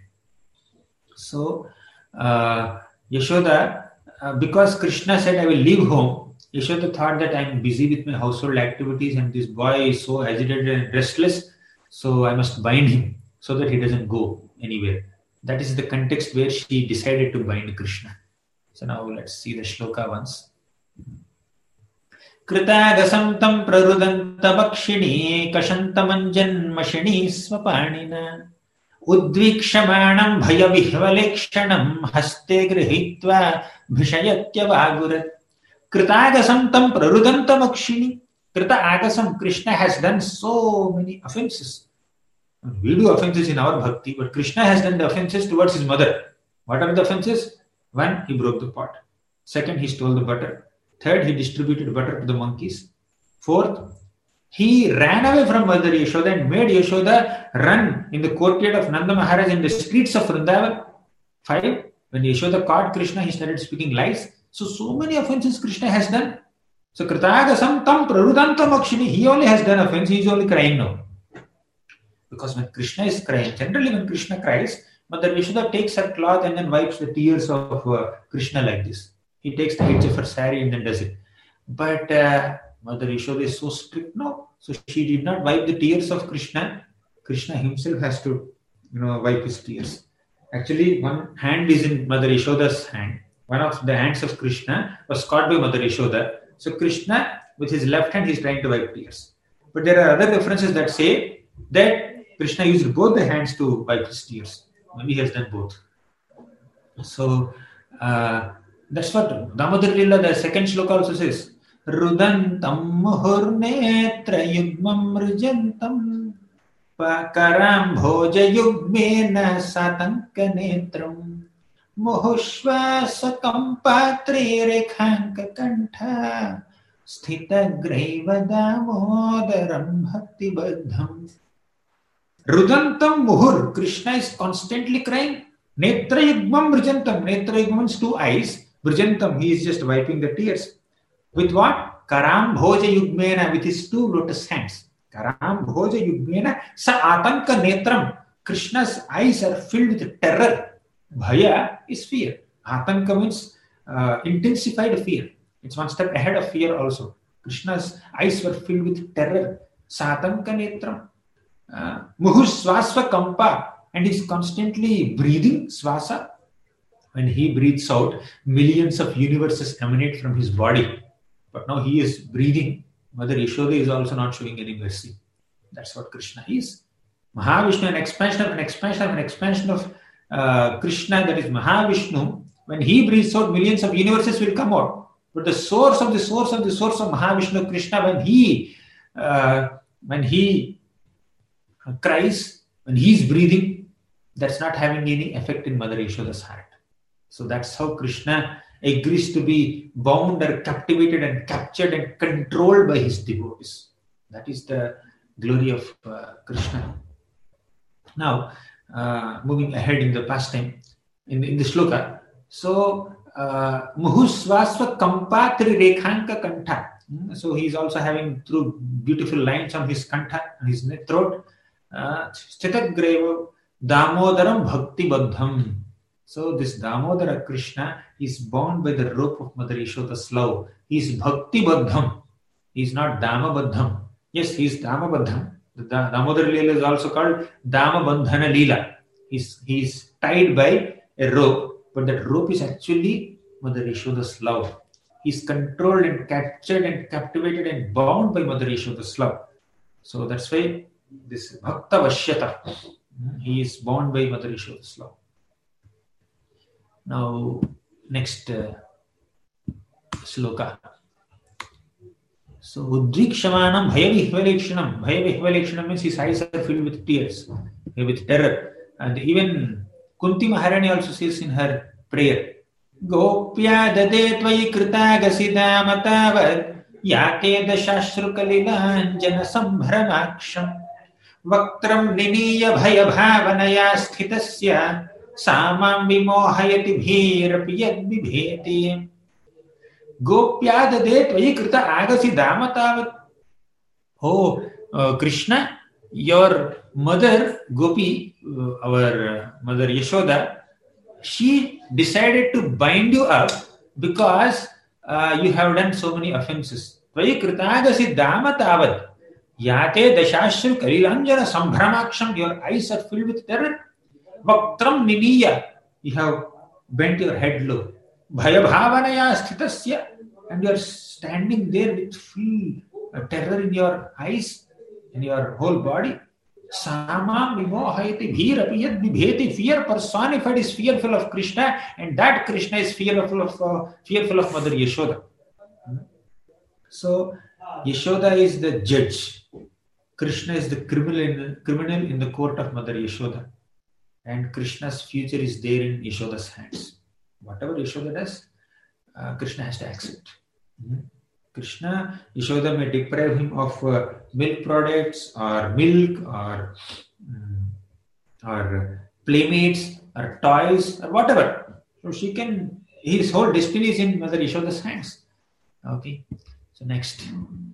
So uh, Yashoda, uh, because Krishna said, "I will leave home," Yashoda thought that I am busy with my household activities and this boy is so agitated and restless. So I must bind him so that he doesn't go anywhere. That is the context where she decided to bind Krishna. So now let's see the shloka once. Kritagasam tam prarudanta bakshini kashantamanjanmashini swapanina udvikshamanam bhaya vihvalekshanam haste grihitva bhishayatya vagurat. Kritagasam tam prarudanta bakshini. Krita agasam, Krishna has done so many offenses. We do offenses in our bhakti, but Krishna has done the offenses towards his mother. What are the offenses? One, he broke the pot. Second, he stole the butter. Third, he distributed butter to the monkeys. Fourth, he ran away from Mother Yashoda and made Yashoda run in the courtyard of Nanda Maharaj in the streets of Vrindavan. Five, when Yashoda caught Krishna, he started speaking lies. So, so many offenses Krishna has done. So, Kritagasam tam prarudanta makshini, he only has done offense, he is only crying now. Because when Krishna is crying, generally when Krishna cries, Mother Yashoda takes her cloth and then wipes the tears of uh, Krishna like this. He takes the edge of her saree and then does it. But uh, Mother Yashoda is so strict now. So she did not wipe the tears of Krishna. Krishna himself has to, you know, wipe his tears. Actually, one hand is in Mother Yashoda's hand. One of the hands of Krishna was caught by Mother Yashoda. So Krishna, with his left hand, he is trying to wipe tears. But there are other references that say that Krishna used both the hands to wipe his tears. Maybe he has done both. So uh, that's what Damodar Lila, the second shloka also says. Rudantam muhurnetra yugmam mrijantam pakaram bhoja yugmena satanka netram muhushvasakam patri rekhanka kantha sthita graiva damodaram bhakti baddham. Rudantam muhur, Krishna is constantly crying. Netra yugmam mrijantam, netra yugmam means two eyes. Mrijantam, he is just wiping the tears. With what? Karam bhoja yugmena, with his two lotus hands. Karam bhoja yugmena sa atanka netram. Krishna's eyes are filled with terror. Bhaya is fear. Atanka means uh, intensified fear. It's one step ahead of fear also. Krishna's eyes were filled with terror. Sa atanka netram. Uh, Muhu swasva kampa, and he's constantly breathing swasa. When he breathes out, millions of universes emanate from his body. But now he is breathing. Mother Yashoda is also not showing any mercy. That's what Krishna is. Mahavishnu, an expansion of an expansion of an expansion of uh, Krishna, that is Mahavishnu. When he breathes out, millions of universes will come out. But the source of the source of the source of Mahavishnu, Krishna, when he uh, when he cries, when he is breathing, that's not having any effect in Mother Yashoda's heart. So that's how Krishna agrees to be bound or captivated and captured and controlled by his devotees. That is the glory of uh, Krishna. Now, uh, moving ahead in the pastime, in, in the shloka. So, Muhu swasva kampatri rekhanka kantha. So he is also having through beautiful lines on his kantha, on his throat. Sthita greva damodaram bhakti baddham. So this Damodara Krishna is bound by the rope of Mother Yashoda's love. He is Bhakti Baddham. He is not Dama Baddham. Yes, he is Dama Baddham. The Damodara Leela is also called Dama Bandhana Leela. He is tied by a rope, but that rope is actually Mother Yashoda's love. He is controlled and captured and captivated and bound by Mother Yashoda's love. So that's why this Bhakta Vashyata, he is bound by Mother Yashoda's love. Now, next uh, sloka. So, Udrikshamanam Bhayavihvalekshanam. Bhayavihvalekshanam means his eyes are filled with tears, with terror. And even Kunti Maharani also says in her prayer, Gopya dade tvayi kritagasi damatavad yate dashashrukalila sambhramaksham vaktram niniya bhayabhavanaya sthitasya Samam vimohayati bhirapi yad vibheti Gopyadade tvayi krita agasi damatavat. Oh, uh, Krishna, your mother Gopi, uh, our uh, mother Yashoda, she decided to bind you up because uh, you have done so many offenses. Tvayi krita agasi damatavat yate dashashru kalilanjana sambhramaksham. Your eyes are filled with terror. Vaktram niniya, you have bent your head low. Bhayabhavanaya sthitasya, and you are standing there with full terror in your eyes, in your whole body. Samam vimohayati bhirapi yad vibheti. Fear personified is fearful of Krishna, and that Krishna is fearful of uh, fearful of Mother Yashoda. So Yashoda is the judge. Krishna is the criminal in, criminal in the court of Mother Yashoda. And Krishna's future is there in Yashoda's hands. Whatever Yashoda does, uh, Krishna has to accept. Mm-hmm. Krishna, Yashoda may deprive him of uh, milk products or milk or, um, or playmates or toys or whatever. So she can, his whole destiny is in Mother Yashoda's hands. Okay. So next.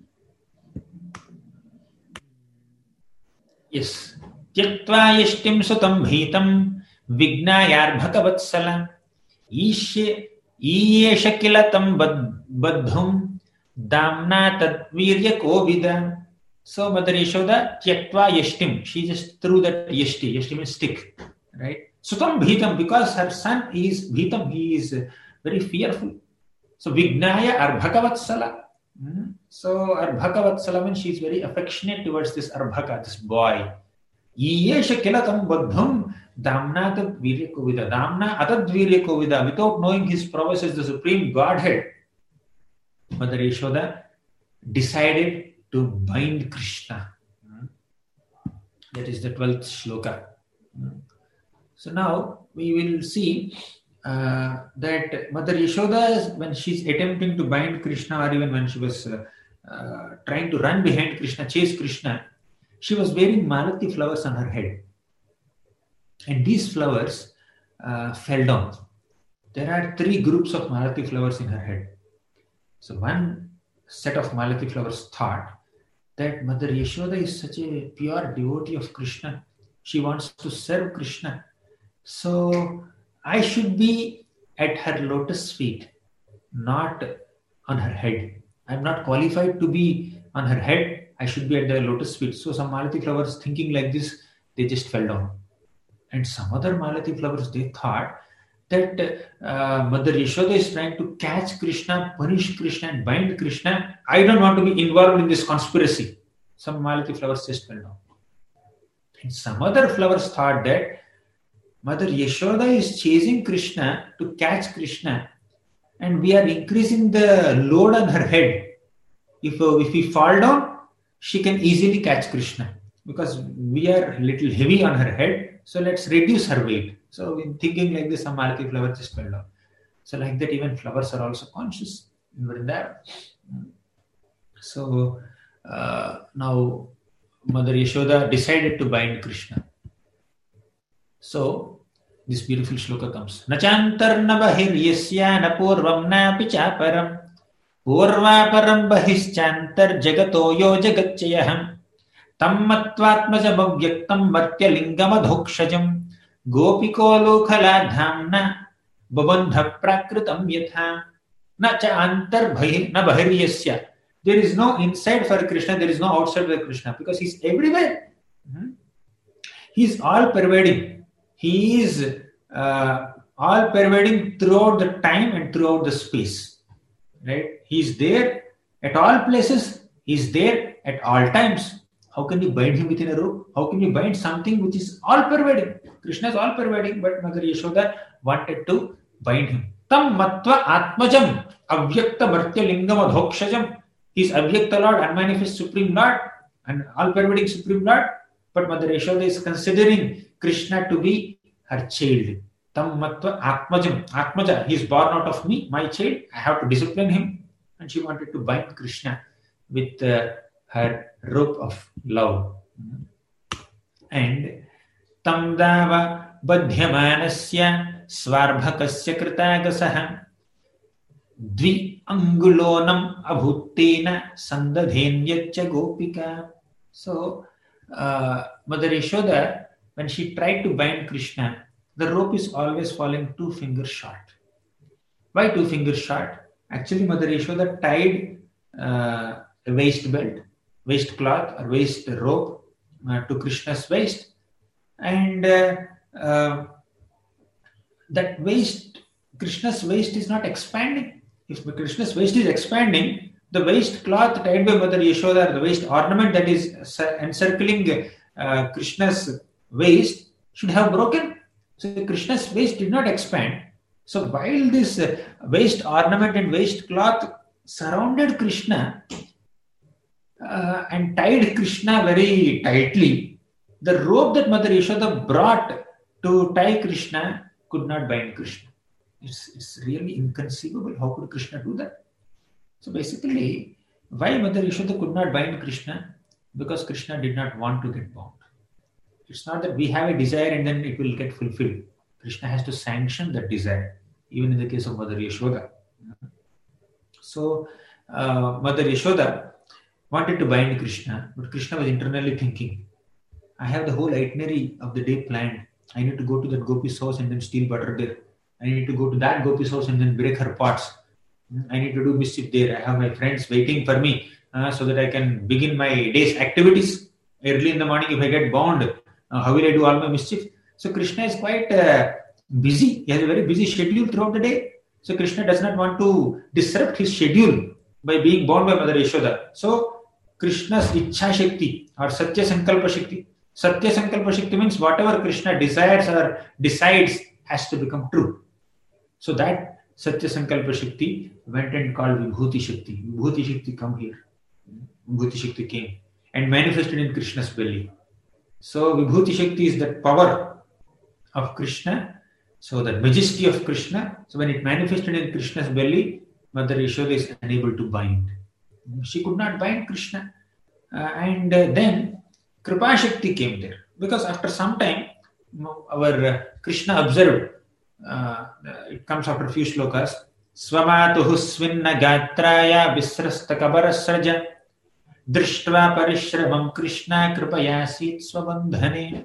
Yes. Tyaktva yashtim sutam bhitam vignayarbhaka vatsala Ishe ईयेष किल तं बद्धुं damna tadvirya kovida. So Mother Yashoda tyaktva yashtim. She just threw that yashti. Yashti means stick. Right? Sutam bhitam, because her son is bhitam, he is very fearful. So Vignaya Arbhakavatsala. Hmm? So Arbhakavatsala means she is very affectionate towards this Arbhaka, this boy. Iyesha kilatam badhum damna tadvirya kovida. Damna atadvirya kovida. Without knowing his prowess as the supreme Godhead, Mother Yashoda decided to bind Krishna. That is the twelfth shloka. So now we will see uh, that Mother Yashoda, when she's attempting to bind Krishna, or even when she was uh, uh, trying to run behind Krishna, chase Krishna, she was wearing malati flowers on her head. And these flowers uh, fell down. There are three groups of malati flowers in her head. So one set of malati flowers thought that Mother Yashoda is such a pure devotee of Krishna. She wants to serve Krishna. So I should be at her lotus feet, not on her head. I'm not qualified to be on her head. I should be at the lotus feet. So some malati flowers thinking like this, they just fell down. And some other malati flowers, they thought that uh, Mother Yashoda is trying to catch Krishna, punish Krishna and bind Krishna. I don't want to be involved in this conspiracy. Some malati flowers just fell down. And some other flowers thought that Mother Yashoda is chasing Krishna to catch Krishna, and we are increasing the load on her head. If, uh, if we fall down, she can easily catch Krishna, because we are a little heavy on her head. So let's reduce her weight. So in thinking like this, some malati flower just fell down. So like that, even flowers are also conscious in Vrindavan. So uh, now Mother Yashoda decided to bind Krishna. So this beautiful shloka comes. Nachantar na bahir yasya na purvam na pichaparam purvaparam bahischantar jagato yo jagatchayaham tammatvatmaja bhavyaktam martya lingam adhokshajam gopiko lokhala dhamna babandha prakritam yatha na cha antar bhai na bahir yasya. There is no inside for Krishna, there is no outside for Krishna, because he's everywhere. Mm-hmm. He's all pervading. He is uh, all pervading throughout the time and throughout the space. Right? He's there at all places. He's there at all times. How can you bind him within a rope? How can you bind something which is all pervading? Krishna is all pervading, but Mother Yashoda wanted to bind him. Tam matva atmajam avyakta martya lingam adhokshajam. He's avyakta Lord, unmanifest Supreme Lord, and all pervading Supreme Lord. But Mother Yashoda is considering Krishna to be her child. Tam matva atmajam. Atmaja, he is born out of me, my child. I have to discipline him. And she wanted to bind Krishna with uh, her rope of love. And tam dava badhyamanasya svarbhakasya kritagasah dvi angulonam abhuttena sandadhenyacha gopika. So uh, Mother Yashoda, when she tried to bind Krishna, the rope is always falling two fingers short. Why two fingers short? Actually, Mother Yashoda tied uh, a waist belt, waist cloth or waist rope uh, to Krishna's waist, and uh, uh, that waist, Krishna's waist is not expanding. If Krishna's waist is expanding, the waist cloth tied by Mother Yashoda, the waist ornament that is encircling uh, Krishna's waist, should have broken. So Krishna's waist did not expand. So while this uh, waist ornament and waist cloth surrounded Krishna uh, and tied Krishna very tightly, the rope that Mother Yashoda brought to tie Krishna could not bind Krishna. It's, it's really inconceivable. How could Krishna do that? So basically, why Mother Yashoda could not bind Krishna? Because Krishna did not want to get bound. It's not that we have a desire and then it will get fulfilled. Krishna has to sanction that desire, even in the case of Mother Yashoda. So, uh, Mother Yashoda wanted to bind Krishna, but Krishna was internally thinking, I have the whole itinerary of the day planned. I need to go to that Gopi's house and then steal butter there. I need to go to that Gopi's house and then break her pots. I need to do mischief there. I have my friends waiting for me uh, so that I can begin my day's activities. Early in the morning, if I get bound, uh, how will I do all my mischief? So Krishna is quite uh, busy. He has a very busy schedule throughout the day. So Krishna does not want to disrupt his schedule by being bound by Mother Yashoda. So Krishna's Ichha Shakti or Satya Sankalpa Shakti. Satya Sankalpa Shakti means whatever Krishna desires or decides has to become true. So that Satya Sankalpa Shakti went and called Vibhuti Shakti. Vibhuti Shakti, come here. Vibhuti Shakti came and manifested in Krishna's belly. So Vibhuti Shakti is the power of Krishna. So the majesty of Krishna. So when it manifested in Krishna's belly, Mother Yashoda is unable to bind. She could not bind Krishna. Uh, and uh, then Kripa Shakti came there. Because after some time, our uh, Krishna observed, uh, it comes after a few shlokas, Swamatuhu svinna gatraya visrasta kabarasraja drishtva parishravam Krishna kripayasit swabandhane.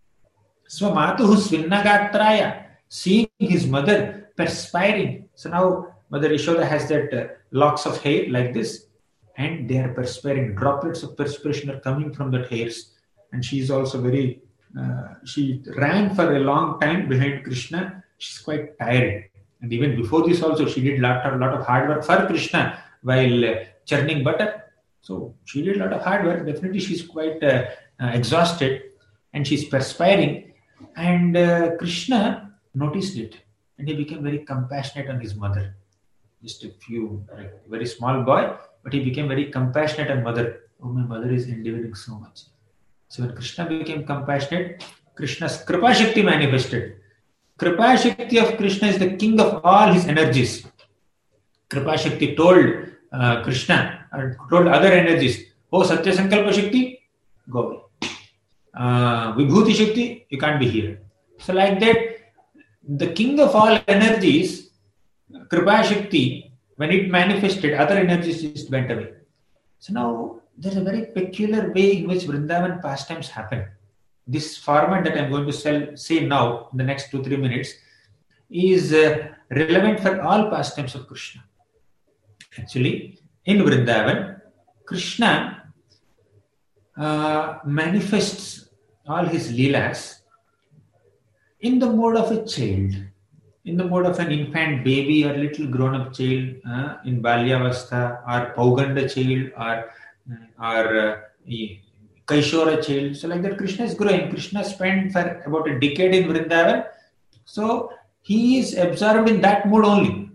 Swamatuhu svinna gatraya, seeing his mother perspiring. So now Mother Yashoda has that uh, locks of hair like this, and they are perspiring. Droplets of perspiration are coming from that hairs. And she is also very, uh, she ran for a long time behind Krishna. She's quite tired. And even before this also, she did a lot of, lot of hard work for Krishna while uh, churning butter. So she did a lot of hard work. Definitely she's quite uh, uh, exhausted and she's perspiring. And uh, Krishna noticed it. And he became very compassionate on his mother. Just a few, like, very small boy, but he became very compassionate on mother. Oh, my mother is endeavoring so much. So when Krishna became compassionate, Krishna's Kripa Shakti manifested. Kripa Shakti of Krishna is the king of all his energies. Kripa Shakti told uh, Krishna, or told other energies, oh, Satya Sankalpa Shakti, go away. Uh, Vibhuti Shakti, you can't be here. So like that, the king of all energies, Kripa Shakti, when it manifested, other energies just went away. So now there's a very peculiar way in which Vrindavan pastimes happen. This format that I'm going to sell, say now in the next two, three minutes is uh, relevant for all pastimes of Krishna. Actually, in Vrindavan, Krishna uh, manifests all his leelas in the mode of a child, in the mode of an infant baby or little grown-up child, uh, in Balyavastha or Pauganda child or, or uh, Kaishora child. So like that Krishna is growing. Krishna spent for about a decade in Vrindavan. So he is absorbed in that mode only.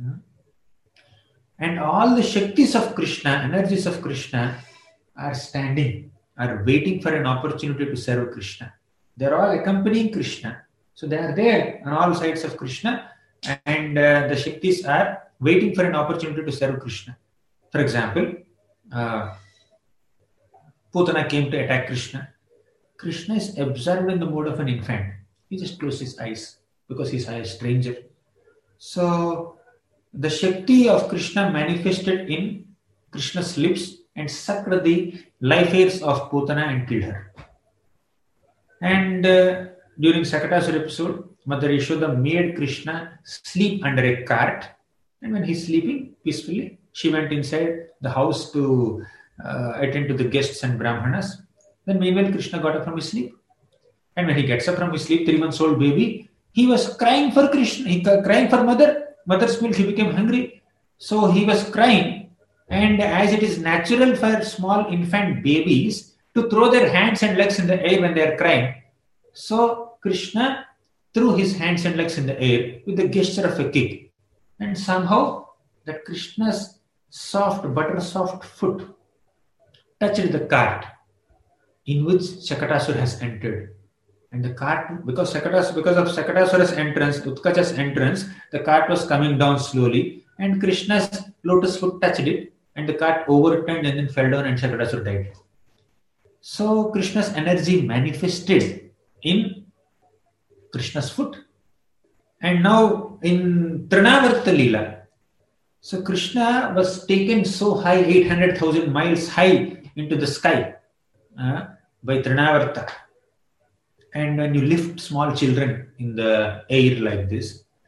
And all the Shaktis of Krishna, energies of Krishna are standing, are waiting for an opportunity to serve Krishna. They are all accompanying Krishna. So they are there on all sides of Krishna, and uh, the Shaktis are waiting for an opportunity to serve Krishna. For example, uh, Putana came to attack Krishna. Krishna is absorbed in the mode of an infant. He just closed his eyes because he saw a stranger. So the Shakti of Krishna manifested in Krishna's lips and sucked the life hairs of Putana and killed her. And uh, during Sakatasura episode, Mother Yashoda made Krishna sleep under a cart, and when he's sleeping peacefully, she went inside the house to uh, attend to the guests and Brahmanas. Then meanwhile, Krishna got up from his sleep. And when he gets up from his sleep, three months old baby, he was crying for Krishna, he crying for mother. Mother's milk, he became hungry. So he was crying. And as it is natural for small infant babies to throw their hands and legs in the air when they are crying, so Krishna threw his hands and legs in the air with the gesture of a kick. And somehow that Krishna's soft, butter soft foot touched the cart in which Shakatasura has entered. And the cart, because Sakatas, because of Sakatasura's entrance, Utkacha's entrance, the cart was coming down slowly, and Krishna's lotus foot touched it, and the cart overturned and then fell down, and Shakatasura died. So Krishna's energy manifested in Krishna's foot. And now in Trinavarta Leela, so Krishna was taken so high, eight hundred thousand miles high into the sky uh, by Trinavarta. And when you lift small children in the air like this,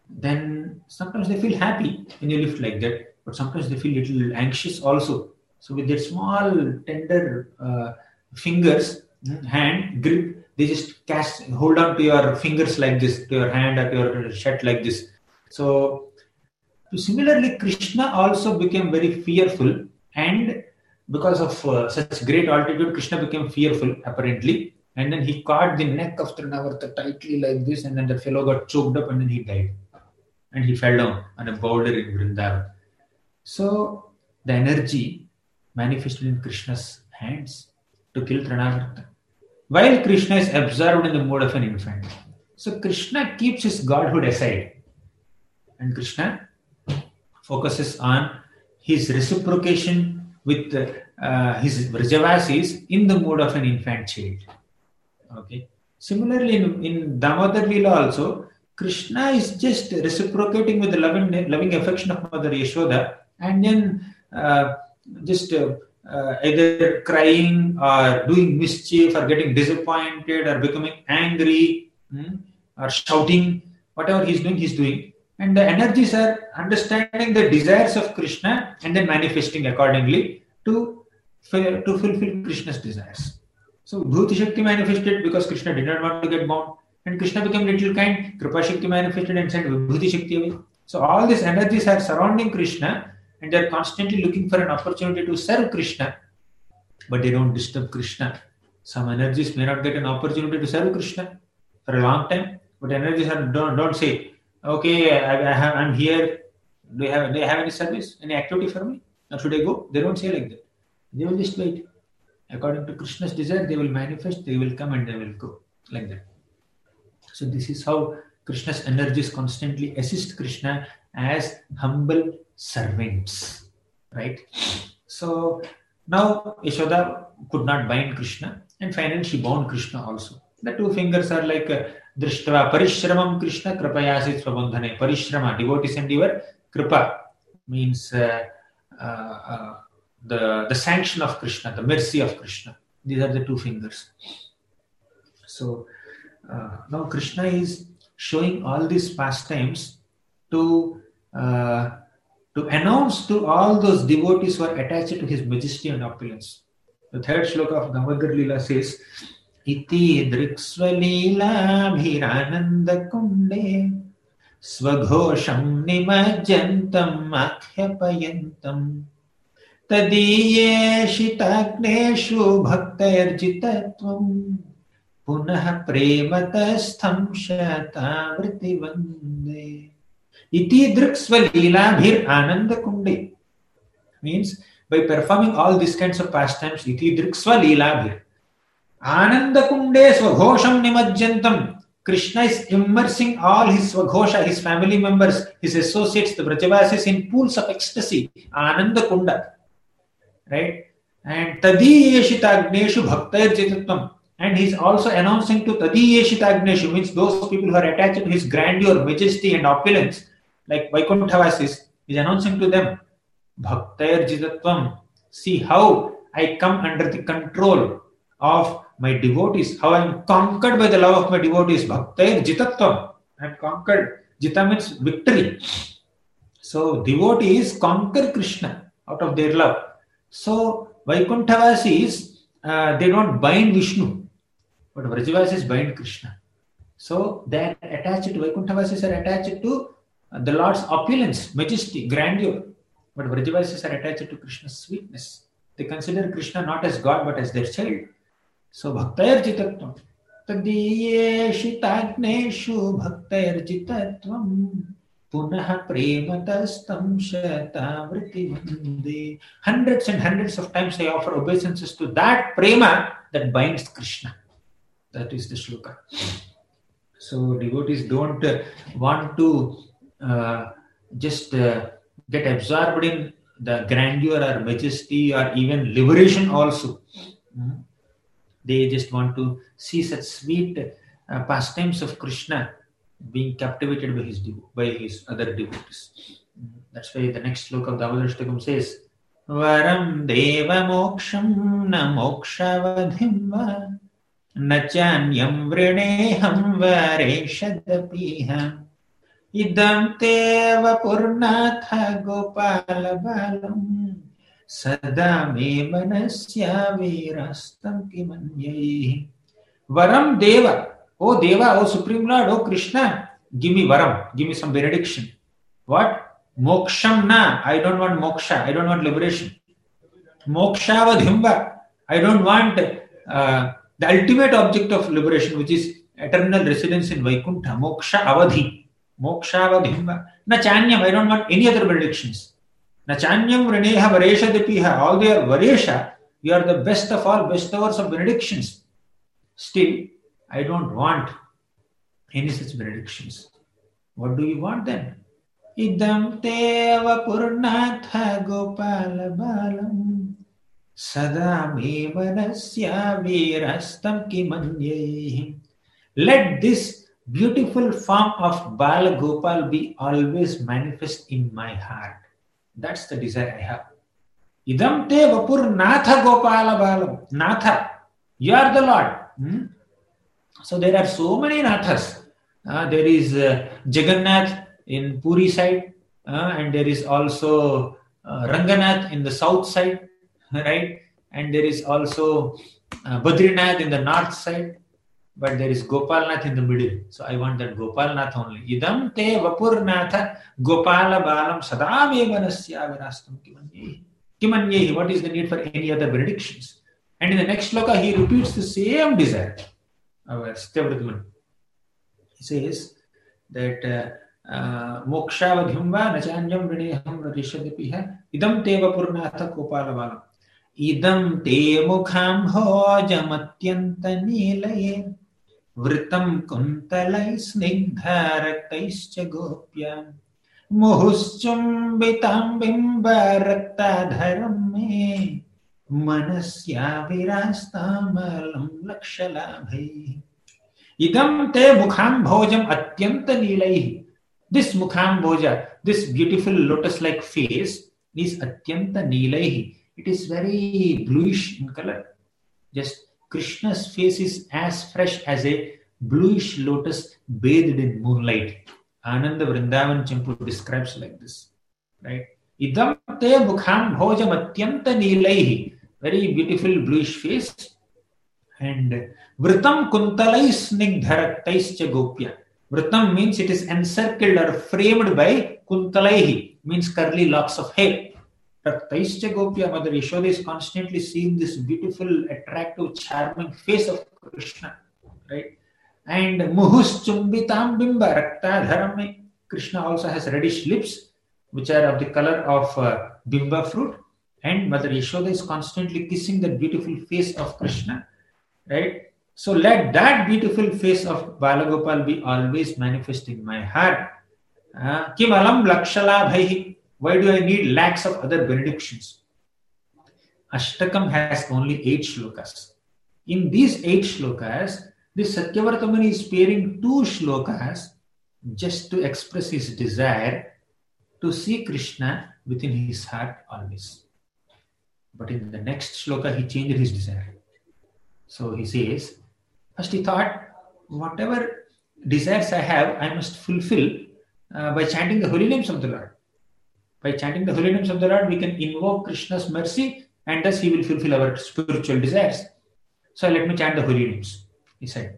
then sometimes they feel happy when you lift like that, but sometimes they feel little anxious also. So with their small, tender uh, fingers, hand grip, they just cast, hold on to your fingers like this, to your hand or to your shirt like this. So similarly, Krishna also became very fearful, and because of uh, such great altitude, Krishna became fearful apparently, and then he caught the neck of Trinavarta tightly like this, and then the fellow got choked up, and then he died, and he fell down on a boulder in Vrindavan. So the energy manifested in Krishna's hands to kill Trinavarta, while Krishna is absorbed in the mode of an infant. So Krishna keeps his godhood aside, and Krishna focuses on his reciprocation with uh, his Vrajavasis in the mode of an infant child. Okay. Similarly, in, in Damodar Leela also, Krishna is just reciprocating with the loving, loving affection of Mother Yashoda, and then uh, just uh, uh, either crying or doing mischief or getting disappointed or becoming angry hmm, or shouting. Whatever he's doing, he's doing. And the energies are understanding the desires of Krishna and then manifesting accordingly to, to fulfill Krishna's desires. So Bhuti Shakti manifested because Krishna did not want to get bound, and Krishna became little kind. Kripa Shakti manifested and sent Bhuti Shakti away. So all these energies are surrounding Krishna, and they are constantly looking for an opportunity to serve Krishna, but they don't disturb Krishna. Some energies may not get an opportunity to serve Krishna for a long time, but energies are, don't, don't say, okay, I, I have, I'm here. Do you have, do you have any service, any activity for me? Or should I go? They don't say like that. They will just wait. According to Krishna's desire, they will manifest, they will come and they will go. Like that. So this is how Krishna's energies constantly assist Krishna as humble servants. Right? So now Yashoda could not bind Krishna, and finally she bound Krishna also. The two fingers are like uh, Drishtva Parishramam Krishna Kripayasit Swabandhane. Parishrama, devotees endeavor. Kripa means uh, uh, uh, the, the sanction of Krishna, the mercy of Krishna. These are the two fingers. So uh, now Krishna is showing all these pastimes to uh, to announce to all those devotees who are attached to his majesty and opulence. The third shloka of Damodar Leela says, Iti driksvalila bhirananda kunde svaghosham nimajjantam akhyapayantam tadiye shitagneshu bhaktairjitatvam punah prematastham shatavriti vande. Iti driksvalila bhir ananda kunde means by performing all these kinds of pastimes, iti driksvalila bhir Ananda Kunde Swaghosham Nimajjantam. Krishna is immersing all his Swaghosha, his family members, his associates, the Vrajavasis in pools of ecstasy. Ananda Kunda. Right? And Tadiyeshitagneshu Bhaktairjitatvam. And he is also announcing to Tadiyeshitagneshu, means those people who are attached to his grandeur, majesty and opulence, like Vaikuntavasis, he is announcing to them, Bhaktairjitatvam. See how I come under the control of my devotees, how I am conquered by the love of my devotees. Bhaktair jitatvam. I am conquered. Jita means victory. So devotees conquer Krishna out of their love. So Vaikuntavasis, uh, they don't bind Vishnu, but Vrajavasis bind Krishna. So they are attached to, Vaikuntavasis are attached to uh, the Lord's opulence, majesty, grandeur. But Vrajavasis are attached to Krishna's sweetness. They consider Krishna not as God but as their child. So Bhaktairjitatvam. Tadiye shitagneshu Bhaktairjitatvam punah prematastam shatavriti vande. Hundreds and hundreds of times I offer obeisances to that prema that binds Krishna. That is the shloka. So devotees don't uh, want to uh, just uh, get absorbed in the grandeur or majesty or even liberation also. Mm-hmm. They just want to see such sweet uh, pastimes of Krishna being captivated by his by his other devotees. That's why the next sloka of the Damodar Shtakam says, Varam deva moksham na mokshavadhim va na chanyam vrineham vareshadapiha idam teva purnatha gopala balam sada me manasya virastam kimanyai. Varam Deva, oh Deva, oh Supreme Lord, oh Krishna, give me varam, give me some benediction. What? Moksham na, I don't want moksha, I don't want liberation. Mokshava I don't want uh, the ultimate object of liberation, which is eternal residence in Vaikuntha. Moksha avadhi. Moksha avadhimva. Na chanyam, I don't want any other benedictions. Na chanyam vrineha varesha dipiha. All they are varesha. You are the best of all bestowers of benedictions. Still, I don't want any such benedictions. What do you want then? Idam teva purnatha gopala balam sada me manasya virastam kimanyai. Let this beautiful form of Bala Gopal be always manifest in my heart. That's the desire I have. Idam te vapur natha gopala balam. Natha, you are the Lord. Hmm? So there are so many nathas. Uh, there is uh, Jagannath in Puri side, uh, and there is also uh, Ranganath in the south side, right? And there is also uh, Badrinath in the north side, but there is Gopalnath in the middle. So I want that Gopalnath only. Idam te vapurnatha gopala balam sadame manasya virastam kimanyehi. Kimanyehi, what is the need for any other benedictions? And in the next sloka, he repeats the same desire. Our Satyavratman. He says that uh, Mokshavadyamva nachanyam vineham narishadipiha idam te vapurnatha gopala balam. Idam te mukham hojamatyanta nilaye vritam kuntalai snigdharaktaischa gopya muhuschumbitam bimbaratadharam me manasya virastamalam lakshalabhai. Idam te mukham bhojam atyanta nilaihi. This mukham bhoja, this beautiful lotus-like face is atyanta nilaihi. It is very bluish in color. Just Krishna's face is as fresh as a bluish lotus bathed in moonlight. Ananda Vrindavan Champu describes like this. Right? Idam te mukham bhojam atyanta nilaihi. Very beautiful bluish face. And vritam kuntalai snigdharaktaischa gopya. Vritam means it is encircled or framed by kuntalaihi, means curly locks of hair. Raktaischa gopya, Mother Yashoda is constantly seeing this beautiful, attractive, charming face of Krishna. Right? And muhus chumbitam bimba raktadharam. Krishna also has reddish lips, which are of the color of uh, bimba fruit. And Mother Yashoda is constantly kissing that beautiful face of Krishna. Right? So let that beautiful face of Balagopal be always manifest in my heart. Uh, Kim alam lakshalabhaihi. Why do I need lakhs of other benedictions? Ashtakam has only eight shlokas. In these eight shlokas, this Satyavartamani is sparing two shlokas just to express his desire to see Krishna within his heart always. But in the next shloka, he changed his desire. So he says, first he thought, whatever desires I have, I must fulfill uh, by chanting the holy names of the Lord. By chanting the holy names of the Lord, we can invoke Krishna's mercy and thus he will fulfill our spiritual desires. So let me chant the holy names. He said,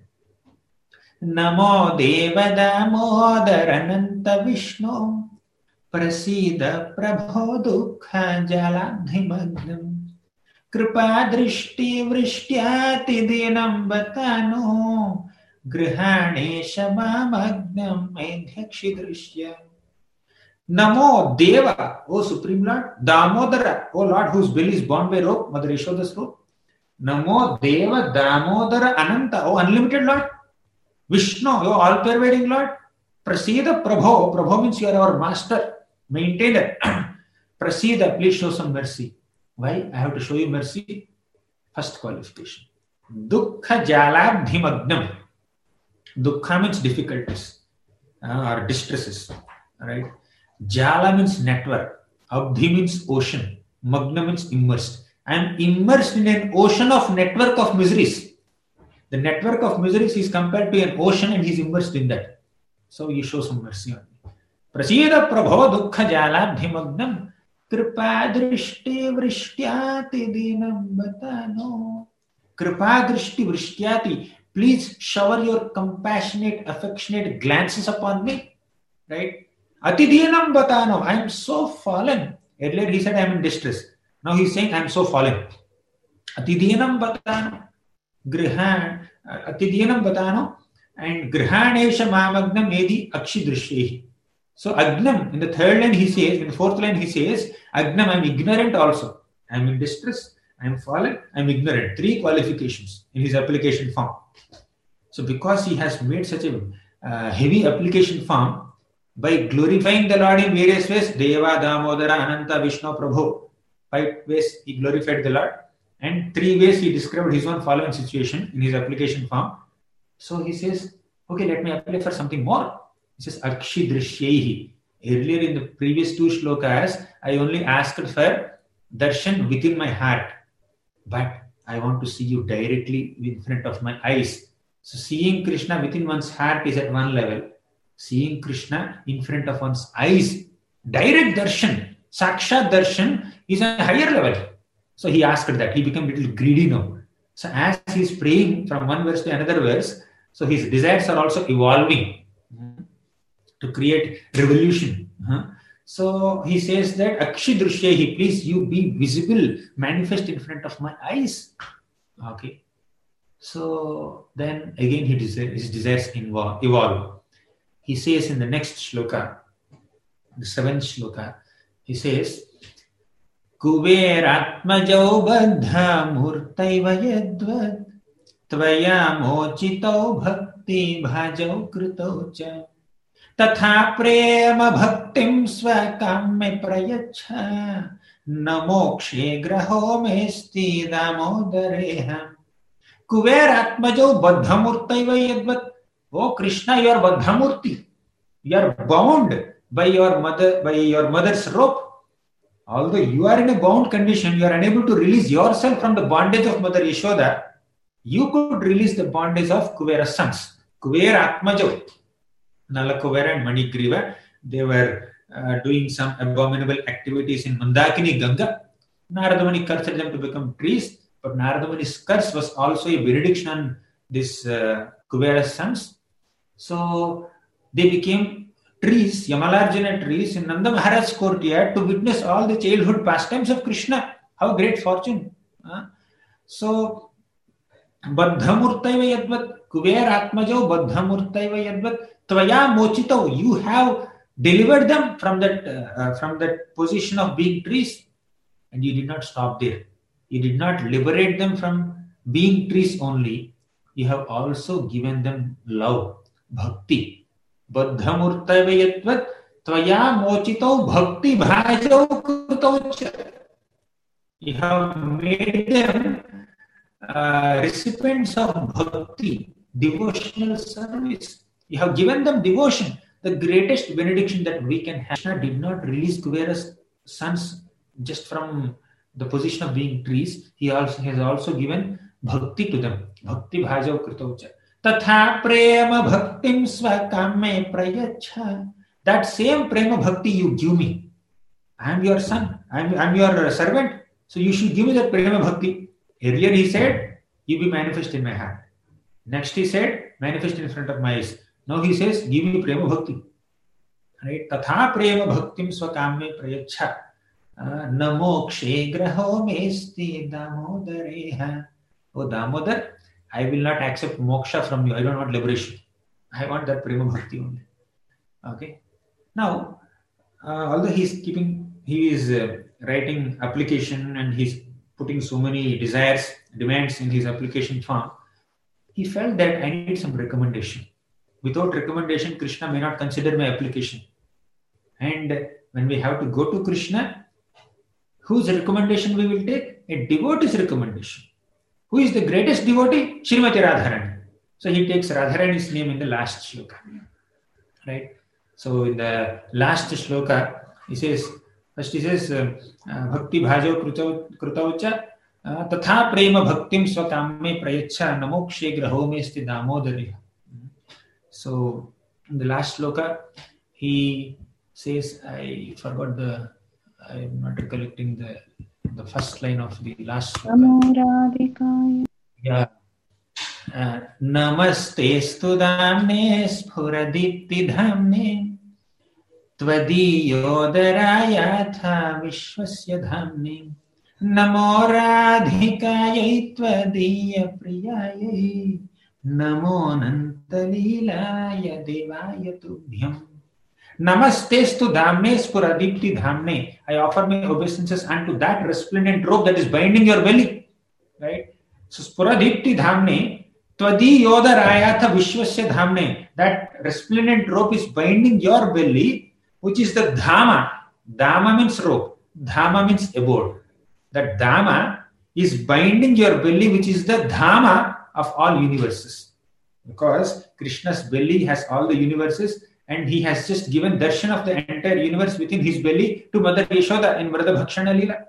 Namo Deva Damodarananta Vishnu Prasida Prabho Dukha Jaladhimagnam Kripa Drishti Vrishtyati Dinam Batano Grihane Shabamagnam Medhyakshi Drishyam. Namo Deva, O Supreme Lord, Damodara, O Lord whose belly is born by rope, Mother Yashoda's rope. Namo Deva Damodara Ananta, O unlimited Lord. Vishnu, O all-pervading Lord. Prasida Prabho, Prabho means you are our master, maintainer. Prasida, please show some mercy. Why? I have to show you mercy. First qualification. Dukkha Jalabdhimagnam. Dukkha means difficulties uh, or distresses. Right? Jala means network. Abdhi means ocean. Magna means immersed. I am immersed in an ocean of network of miseries. The network of miseries is compared to an ocean and he is immersed in that. So you show some mercy on me. प्रसीद प्रभो दुःख जालाब्धिमग्नं कृपा दृष्टि वृष्ट्याति दीनं बतानो. Kripa drishti vrishtyati. Please shower your compassionate, affectionate glances upon me. Right? Atidyanam batano. I am so fallen. Earlier he said I am in distress. Now he is saying I am so fallen. Atidyanam batano. Grihan. Atidyanam batano. And grihanesha mamagnam edi akshi drishyehi. So agnam, in the third line he says, in the fourth line he says, agnam, I am ignorant also. I am in distress. I am fallen, I am ignorant. Three qualifications in his application form. So because he has made such a uh, heavy application form, by glorifying the Lord in various ways, Deva, Damodara, Ananta, Vishnu, Prabhu, five ways he glorified the Lord, and three ways he described his own fallen situation in his application form. So he says, okay, let me apply for something more. He says, Akshi Drishyehi. Earlier in the previous two shlokas, I only asked for darshan within my heart. But I want to see you directly in front of my eyes. So seeing Krishna within one's heart is at one level. Seeing Krishna in front of one's eyes, direct darshan, sakshat darshan, is a higher level. So he asked that. He became a little greedy now. So as he is praying from one verse to another verse, so his desires are also evolving to create revolution. So he says that Akshi Drishyehi, please you be visible, manifest in front of my eyes. Okay. So then again he desires, his desires evolve. He says in the next shloka, the seventh shloka, he says, Kuberatmajau baddha murtaiva yadvad tvaya mochitau bhakti bhajau krutau cha. तथा प्रेम भक्तिं स्वकाम्ये प्रयच्छा न मोक्षे ग्रहो मेस्ति दामोदरेह. कुबेरात्मजो बद्धमूर्तैव यद्वत्. Oh Krishna, you are Baddhamurti. You are bound by your mother, by your mother's rope. Although you are in a bound condition, you are unable to release yourself from the bondage of Mother Yashoda. You could release the bondage of Kubera's sons. Kuberatmajo. Nalakuvera and Manigriva, they were uh, doing some abominable activities in Mandakini Ganga. Narada Muni cursed them to become trees, but Narada Muni's curse was also a benediction on this uh, Kubera's sons. So they became trees, Yamalarjuna trees in Nanda Maharaj's courtyard to witness all the childhood pastimes of Krishna. How great fortune! Uh, so Baddhamurtaiva yadvat, Kuberatmajo Baddhamurtaiva yadvat. Tvaya mochito, you have delivered them from that uh, from that position of being trees, and you did not stop there. You did not liberate them from being trees only. You have also given them love, bhakti. Baddhamurtaiva yatvat tvaya mochito bhakti bhajau krutaucha. You have made them uh, recipients of bhakti, devotional service. You have given them devotion, the greatest benediction that we can have. Krishna did not release Kubera's sons just from the position of being trees. He also has also given bhakti to them. Bhakti bhajau krutaucha. Tatha prema bhaktim svakame prayacha. That same prema bhakti you give me. I am your son. I am, I am your servant. So you should give me that prema bhakti. Earlier he said, you be manifest in my heart. Next he said, manifest in front of my eyes. Now he says, give me prema bhakti. Right? Tatha prema bhaktim svakame prayacha. Namokshe graho mesti damodareha. Oh Damodar, I will not accept moksha from you. I don't want liberation. I want that prema bhakti only. Okay. Now, uh, although he is keeping, he is uh, writing application and he's putting so many desires, demands in his application form, he felt that I need some recommendation. Without recommendation, Krishna may not consider my application. And when we have to go to Krishna, whose recommendation we will take? A devotee's recommendation. Who is the greatest devotee? Srimati Radharani. So he takes Radharani's name in the last shloka. Right? So in the last shloka, he says, first he says, Bhakti bhajo krutaucha tatha prema bhaktim swakame prayacha namokshe graho mesti damodariha. So in the last shloka, he says, I forgot the, I'm not recollecting the the first line of the last sloka. Yeah. Uh, Namaste Damne Spuradipti Dhamne Tvadiyodharayatha Vishwasya Dhamne Namo Radhikayai Tvadiya Priyayai Namo Nantalilaya Devaya Tubhyam. Namastestu Dhamne Spuradipti Dhamne. I offer my obeisances unto that resplendent robe that is binding your belly. Right? So Spuradipti Dhamne Tvadiyodharayatha Vishwasya Dhamne. That resplendent robe is binding your belly, which is the Dhamma. Dhamma means robe. Dhamma means abode. That Dhamma is binding your belly, which is the Dhamma of all universes. Because Krishna's belly has all the universes, and he has just given darshan of the entire universe within his belly to Mother Yashoda in Vrada Bhakshana Leela.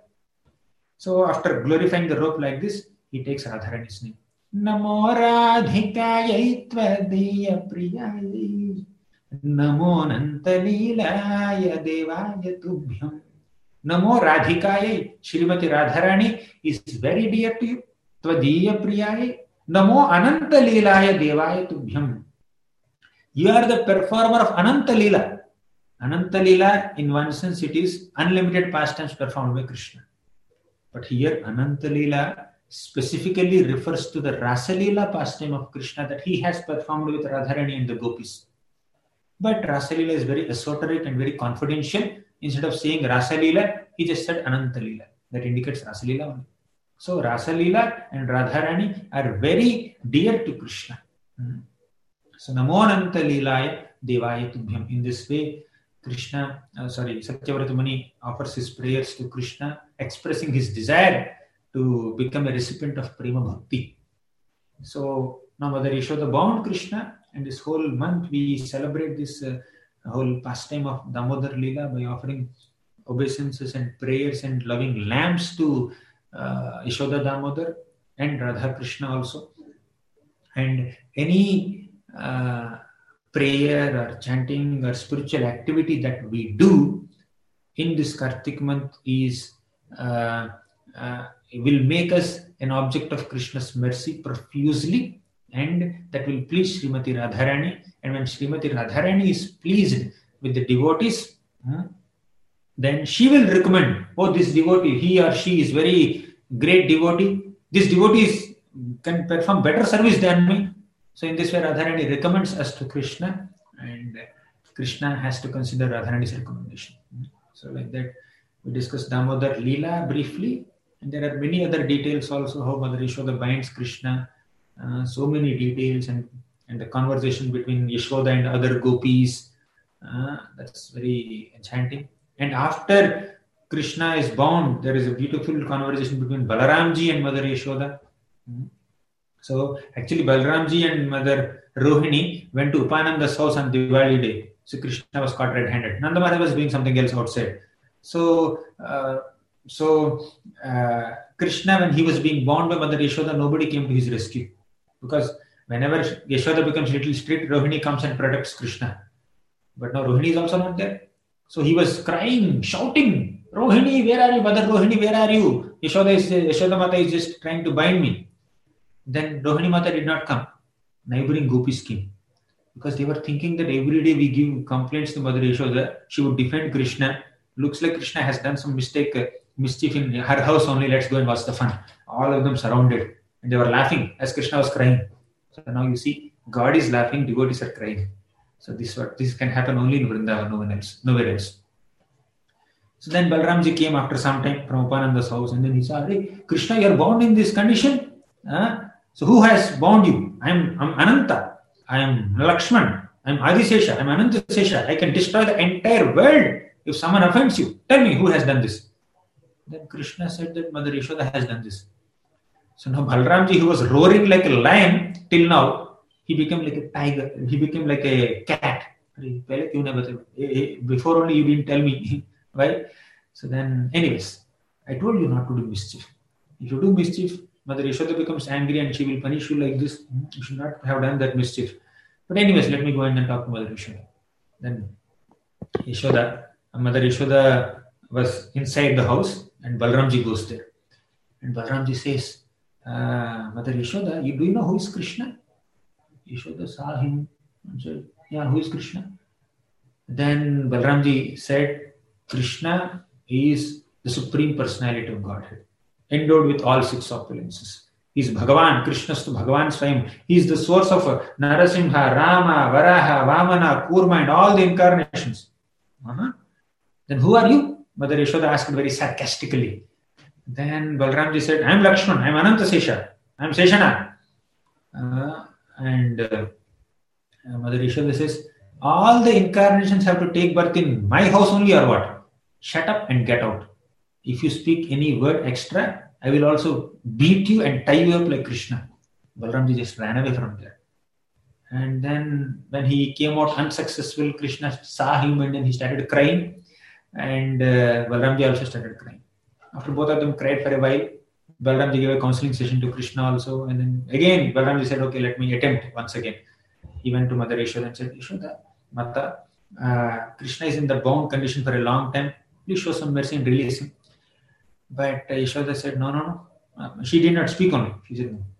So after glorifying the robe like this, he takes Radharani's name. Namo Radhikayai Tvadiya Priyayai Namo Nantalilaya Devaya Tubhyam. Namo Radhikayai. Shrimati Radharani is very dear to you. Tvadiya Priyayai. Namo Anantalilaya Devaya Tubhyam. You are the performer of Ananta Leela. Ananta Leela, in one sense, it is unlimited pastimes performed by Krishna. But here, Ananta Leela specifically refers to the Rasa Leela pastime of Krishna that he has performed with Radharani and the gopis. But Rasa Leela is very esoteric and very confidential. Instead of saying Rasa Leela, he just said Ananta Leela. That indicates Rasa Leela only. So Rasa Leela and Radharani are very dear to Krishna. Hmm. So Namo Ananta Leelaya Devaya Tubhyam. In this way, Krishna, uh, sorry, Satyavrata Muni offers his prayers to Krishna, expressing his desire to become a recipient of Prema Bhakti. So now Mother Yashoda bound Krishna, and this whole month we celebrate this uh, whole pastime of Damodar Leela by offering obeisances and prayers and loving lambs to uh, Yashoda Damodar and Radha Krishna also. And any Uh, prayer or chanting or spiritual activity that we do in this Kartik month is uh, uh, will make us an object of Krishna's mercy profusely, and that will please Srimati Radharani. And when Srimati Radharani is pleased with the devotees, uh, then she will recommend, oh, this devotee, he or she is very great devotee. This devotee is, can perform better service than me. So in this way, Radharani recommends us to Krishna, and Krishna has to consider Radharani's recommendation. So like that, we discussed Damodar Leela briefly, and there are many other details also, how Mother Yashoda binds Krishna, uh, so many details, and, and the conversation between Yashoda and other gopis, uh, that's very enchanting. And after Krishna is bound, there is a beautiful conversation between Balaramji and Mother Yashoda. So actually Balramji and Mother Rohini went to Upananda's house on Diwali day. So Krishna was caught red-handed. Nanda Maharaj was doing something else outside. So, uh, so uh, Krishna, when he was being bound by Mother Yashoda, nobody came to his rescue. Because whenever Yashoda becomes a little strict, Rohini comes and protects Krishna. But now Rohini is also not there. So he was crying, shouting, Rohini, where are you? Mother Rohini, where are you? Yashoda, is, Yashoda Mata is just trying to bind me. Then Rohini Mata did not come. Neighboring gopis came. Because they were thinking that every day we give complaints to Mother Yashoda, she would defend Krishna. Looks like Krishna has done some mistake, uh, mischief in her house only, let's go and watch the fun. All of them surrounded. And they were laughing as Krishna was crying. So now you see, God is laughing, devotees are crying. So this, this can happen only in Vrindavan, no one else, nowhere else. So then Balramji came after some time from Upananda's house, and then he said, hey, Krishna, you are bound in this condition? Huh? So who has bound you? I am I'm Ananta. I am Lakshman. I am Adisesha. I am Anantasesha. I can destroy the entire world if someone offends you. Tell me who has done this. Then Krishna said that Mother Yashoda has done this. So now Balramji, who was roaring like a lion till now, he became like a tiger. He became like a cat. Before only you didn't tell me. Right? So then, anyways, I told you not to do mischief. If you do mischief, Mother Yashoda becomes angry and she will punish you like this. You should not have done that mischief. But anyways, let me go in and talk to Mother Yashoda. Then Yashoda, Mother Yashoda was inside the house and Balramji goes there. And Balramji says, uh, Mother Yashoda, you do you know who is Krishna? Yashoda saw him and said, yeah, who is Krishna? Then Balramji said, Krishna is the Supreme Personality of Godhead, endowed with all six opulences. He is Bhagavan, Krishnastu Bhagavan Swayam. He is the source of Narasimha, Rama, Varaha, Vamana, Kurma and all the incarnations. Uh-huh. Then who are you? Mother Yashoda asked very sarcastically. Then Balramji said, I am Lakshman, I am Ananta Sesha, I am Seshana. Uh, and uh, Mother Yashoda says, all the incarnations have to take birth in my house only or what? Shut up and get out. If you speak any word extra, I will also beat you and tie you up like Krishna. Balramji just ran away from there. And then when he came out unsuccessful, Krishna saw him and then he started crying. And uh, Balramji also started crying. After both of them cried for a while, Balramji gave a counseling session to Krishna also. And then again, Balramji said, okay, let me attempt once again. He went to Mother Yashoda and said, Yashoda, Mata, uh, Krishna is in the bound condition for a long time. Please show some mercy and release him. But uh, Yashoda said, no, no, no. Uh, she did not speak only. She said, no.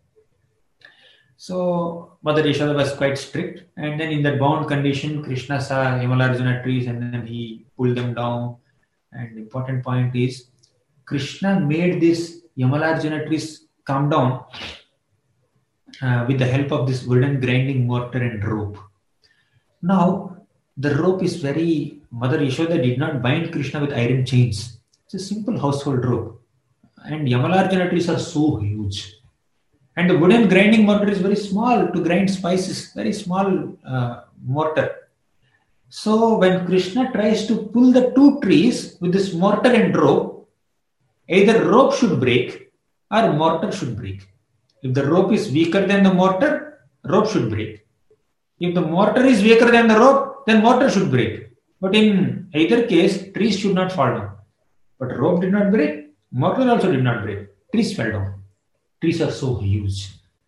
So Mother Yashoda was quite strict. And then in that bound condition, Krishna saw Yamalarjuna trees and then he pulled them down. And the important point is, Krishna made these Yamalarjuna trees come down uh, with the help of this wooden grinding mortar and rope. Now, the rope is very... Mother Yashoda did not bind Krishna with iron chains. It's a simple household rope. And Yamalarjuna trees are so huge. And the wooden grinding mortar is very small to grind spices, very small uh, mortar. So when Krishna tries to pull the two trees with this mortar and rope, either rope should break or mortar should break. If the rope is weaker than the mortar, rope should break. If the mortar is weaker than the rope, then mortar should break. But in either case, trees should not fall down. But rope did not break, mortar also did not break. Trees fell down. Trees are so huge.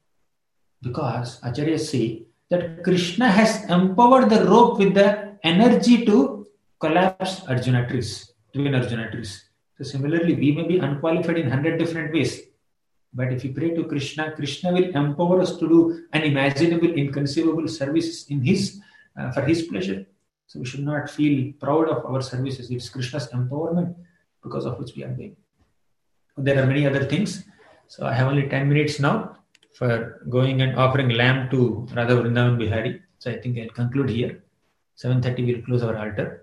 Because Acharyas say that Krishna has empowered the rope with the energy to collapse Arjuna trees, twin Arjuna trees. So similarly, we may be unqualified in hundred different ways. But if we pray to Krishna, Krishna will empower us to do unimaginable, inconceivable services in his, uh, for his pleasure. So we should not feel proud of our services. It's Krishna's empowerment because of which we are doing. There are many other things. So I have only ten minutes now for going and offering lamb to Radha Vrindavan Bihari. So I think I'll conclude here. seven thirty we'll close our altar.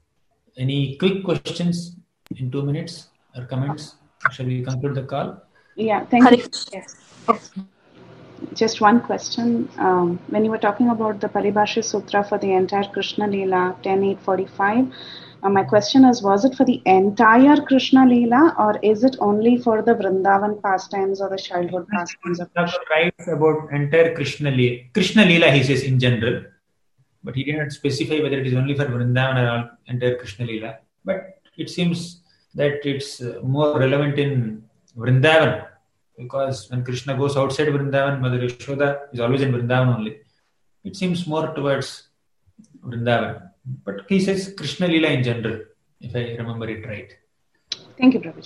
Any quick questions in two minutes or comments? Shall we conclude the call? Yeah, thank you. Yes. yes. Just one question. Um, when you were talking about the Paribhasha Sutra for the entire Krishna Leela, ten eight forty-five, uh, my question is, was it for the entire Krishna Leela or is it only for the Vrindavan pastimes or the childhood pastimes of Krishna? Writes about entire Krishna Leela. Krishna Leela, he says in general, but he did not specify whether it is only for Vrindavan or entire Krishna Leela. But it seems that it's more relevant in Vrindavan, because when Krishna goes outside Vrindavan, Mother Yashoda is always in Vrindavan only. It seems more towards Vrindavan. But he says Krishna Leela in general, if I remember it right. Thank you, Prabhuji.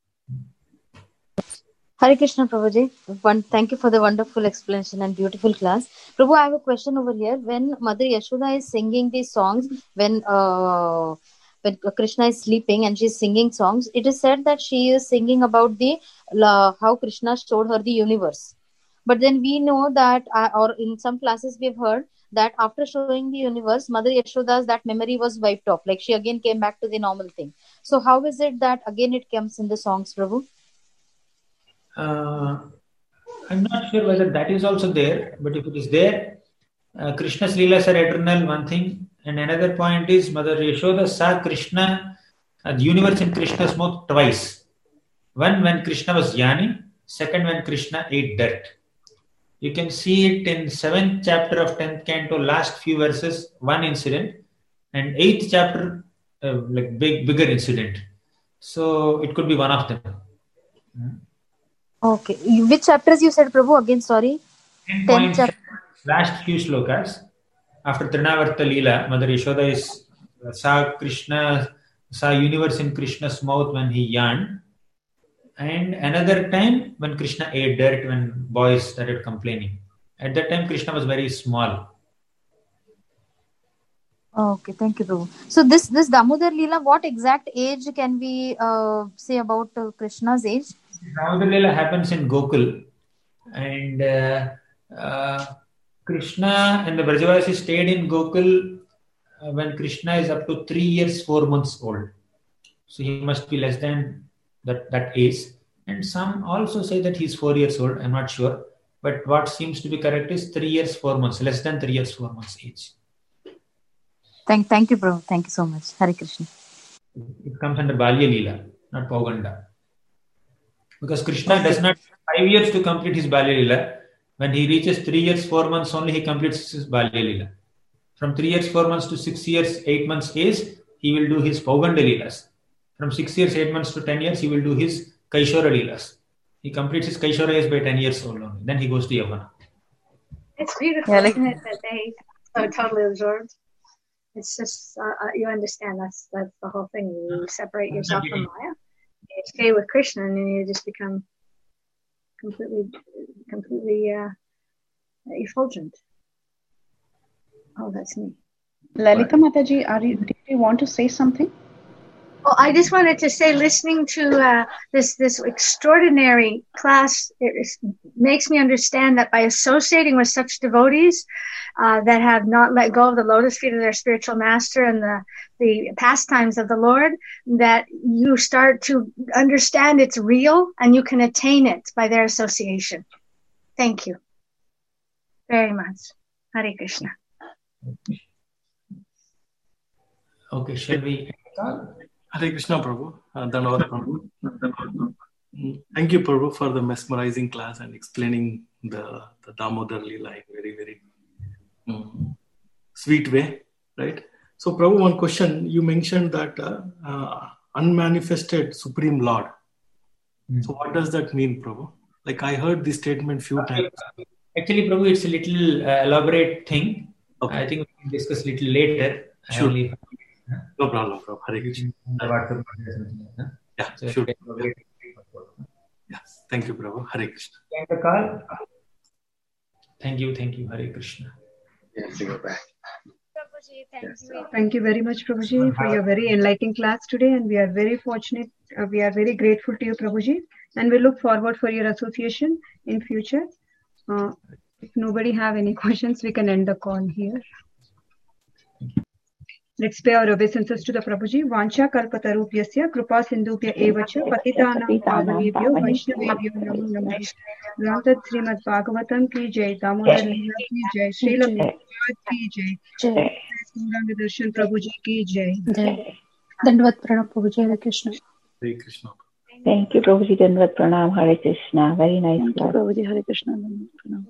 Hare Krishna, Prabhuji. One, thank you for the wonderful explanation and beautiful class. Prabhu, I have a question over here. When Mother Yashoda is singing these songs, when uh, when Krishna is sleeping and she's singing songs, it is said that she is singing about the uh, how Krishna showed her the universe. But then we know that, uh, or in some classes we've heard that after showing the universe, Mother Yashoda's that memory was wiped off. Like she again came back to the normal thing. So how is it that again it comes in the songs, Prabhu? Uh, I'm not sure whether that is also there, but if it is there, uh, Krishna's Leelas are eternal, one thing. And another point is Mother Yashoda saw Krishna, uh, the universe in Krishna's mouth twice. One when Krishna was yawning, second when Krishna ate dirt. You can see it in seventh chapter of tenth canto, last few verses, one incident, and eighth chapter, uh, like big, bigger incident. So it could be one of them. Hmm. Okay. Which chapters you said, Prabhu? Again, sorry. ten chapter. Last few shlokas. After Trinavarta Leela, Mother Yashoda is saw Krishna, saw universe in Krishna's mouth when he yawned. And another time when Krishna ate dirt when boys started complaining. At that time, Krishna was very small. Okay, thank you, Prabhu. So this this Damodar Leela, what exact age can we uh, say about uh, Krishna's age? Damodar Leela happens in Gokul, and uh, uh, Krishna and the Brajavasi stayed in Gokul uh, when Krishna is up to three years, four months old. So he must be less than that, that age. And some also say that he's four years old. I'm not sure. But what seems to be correct is three years, four months, less than three years, four months age. Thank, thank you, Prabhu. Thank you so much. Hare Krishna. It comes under Balya Leela, not Pauganda. Because Krishna okay. does not have five years to complete his Balya Leela. When he reaches three years, four months only, he completes his Balya Leela. From three years, four months to six years, eight months age, he will do his Pauganda Leelas. From six years, eight months to ten years, he will do his Kaishora Leelas. He completes his Kaishora age by ten years old only. Then he goes to Yavana. It's beautiful, yeah, like, isn't it, that they so totally absorbed? It's just, uh, you understand, that's that's the whole thing. You separate yourself from Maya, you stay with Krishna, and then you just become completely, completely uh, effulgent. Oh, that's me. Lalita Mataji, are you, do you want to say something? Oh, I just wanted to say, listening to uh, this this extraordinary class, it is, makes me understand that by associating with such devotees uh, that have not let go of the lotus feet of their spiritual master and the, the pastimes of the Lord, that you start to understand it's real and you can attain it by their association. Thank you very much. Hare Krishna. Okay, shall we start? Hare Krishna, Prabhu. Uh, Dhanavad, Prabhu. Thank you, Prabhu, for the mesmerizing class and explaining the, the Damodar Leela in very, very um, sweet way, right? So, Prabhu, one question. You mentioned that uh, uh, unmanifested Supreme Lord. Mm. So, what does that mean, Prabhu? Like, I heard this statement few times. Actually, Prabhu, it's a little uh, elaborate thing. Okay. I think we can discuss a little later. Sure. Only... No problem, Prabhu. Hare Krishna. Yeah, so sure. Yeah. Thank you, Prabhu. Hare Krishna. Thank you, thank you. Hare Krishna. Yes, you go back. Thank you. Thank you very much, Prabhuji, for your very enlightening class today, and we are very fortunate. Uh, we are very grateful to you, Prabhuji, and we look forward for your association in future. Uh, if nobody have any questions, we can end the call here. Let's pay our obeisances to the Prabhuji. Vancha kalpatarupyasya kripa sindhubhya evacha patitanam pavanebhyo vaishnavebhyo namo namaha. Grantat Srimad Bhagavatam ki jai, Damodar Leela ki jai, Srila Prabhupada ki jai, Gauranga Darshan Prabhuji ki jai. Dandavad Pranam Prabhuji. Hare Krishna. Hare Krishna. Thank you, Prabhuji. Dandavad Pranam. Hare Krishna. Very nice. Thank you, Prabhuji. Hare Krishna. Dandavad Pranam.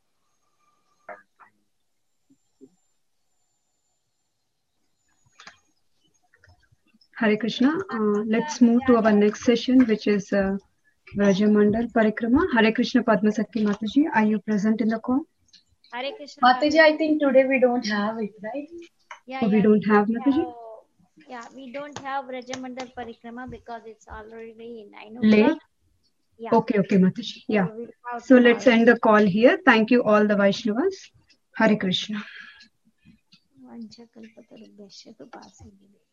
Hare Krishna. Uh, let's move to our next session, which is uh, Vrajamandal Parikrama. Hare Krishna Padmasakti Mataji, are you present in the call? Hare Krishna. Mataji, I think today we don't have it, right? Yeah, oh, yeah, we don't have we Mataji? Have, yeah, we don't have Vrajamandal Parikrama because it's already nine o'clock. Late? Yeah. Okay, okay, Mataji. Yeah. So, we'll so let's end the call here. Thank you all the Vaishnavas. Hare Krishna.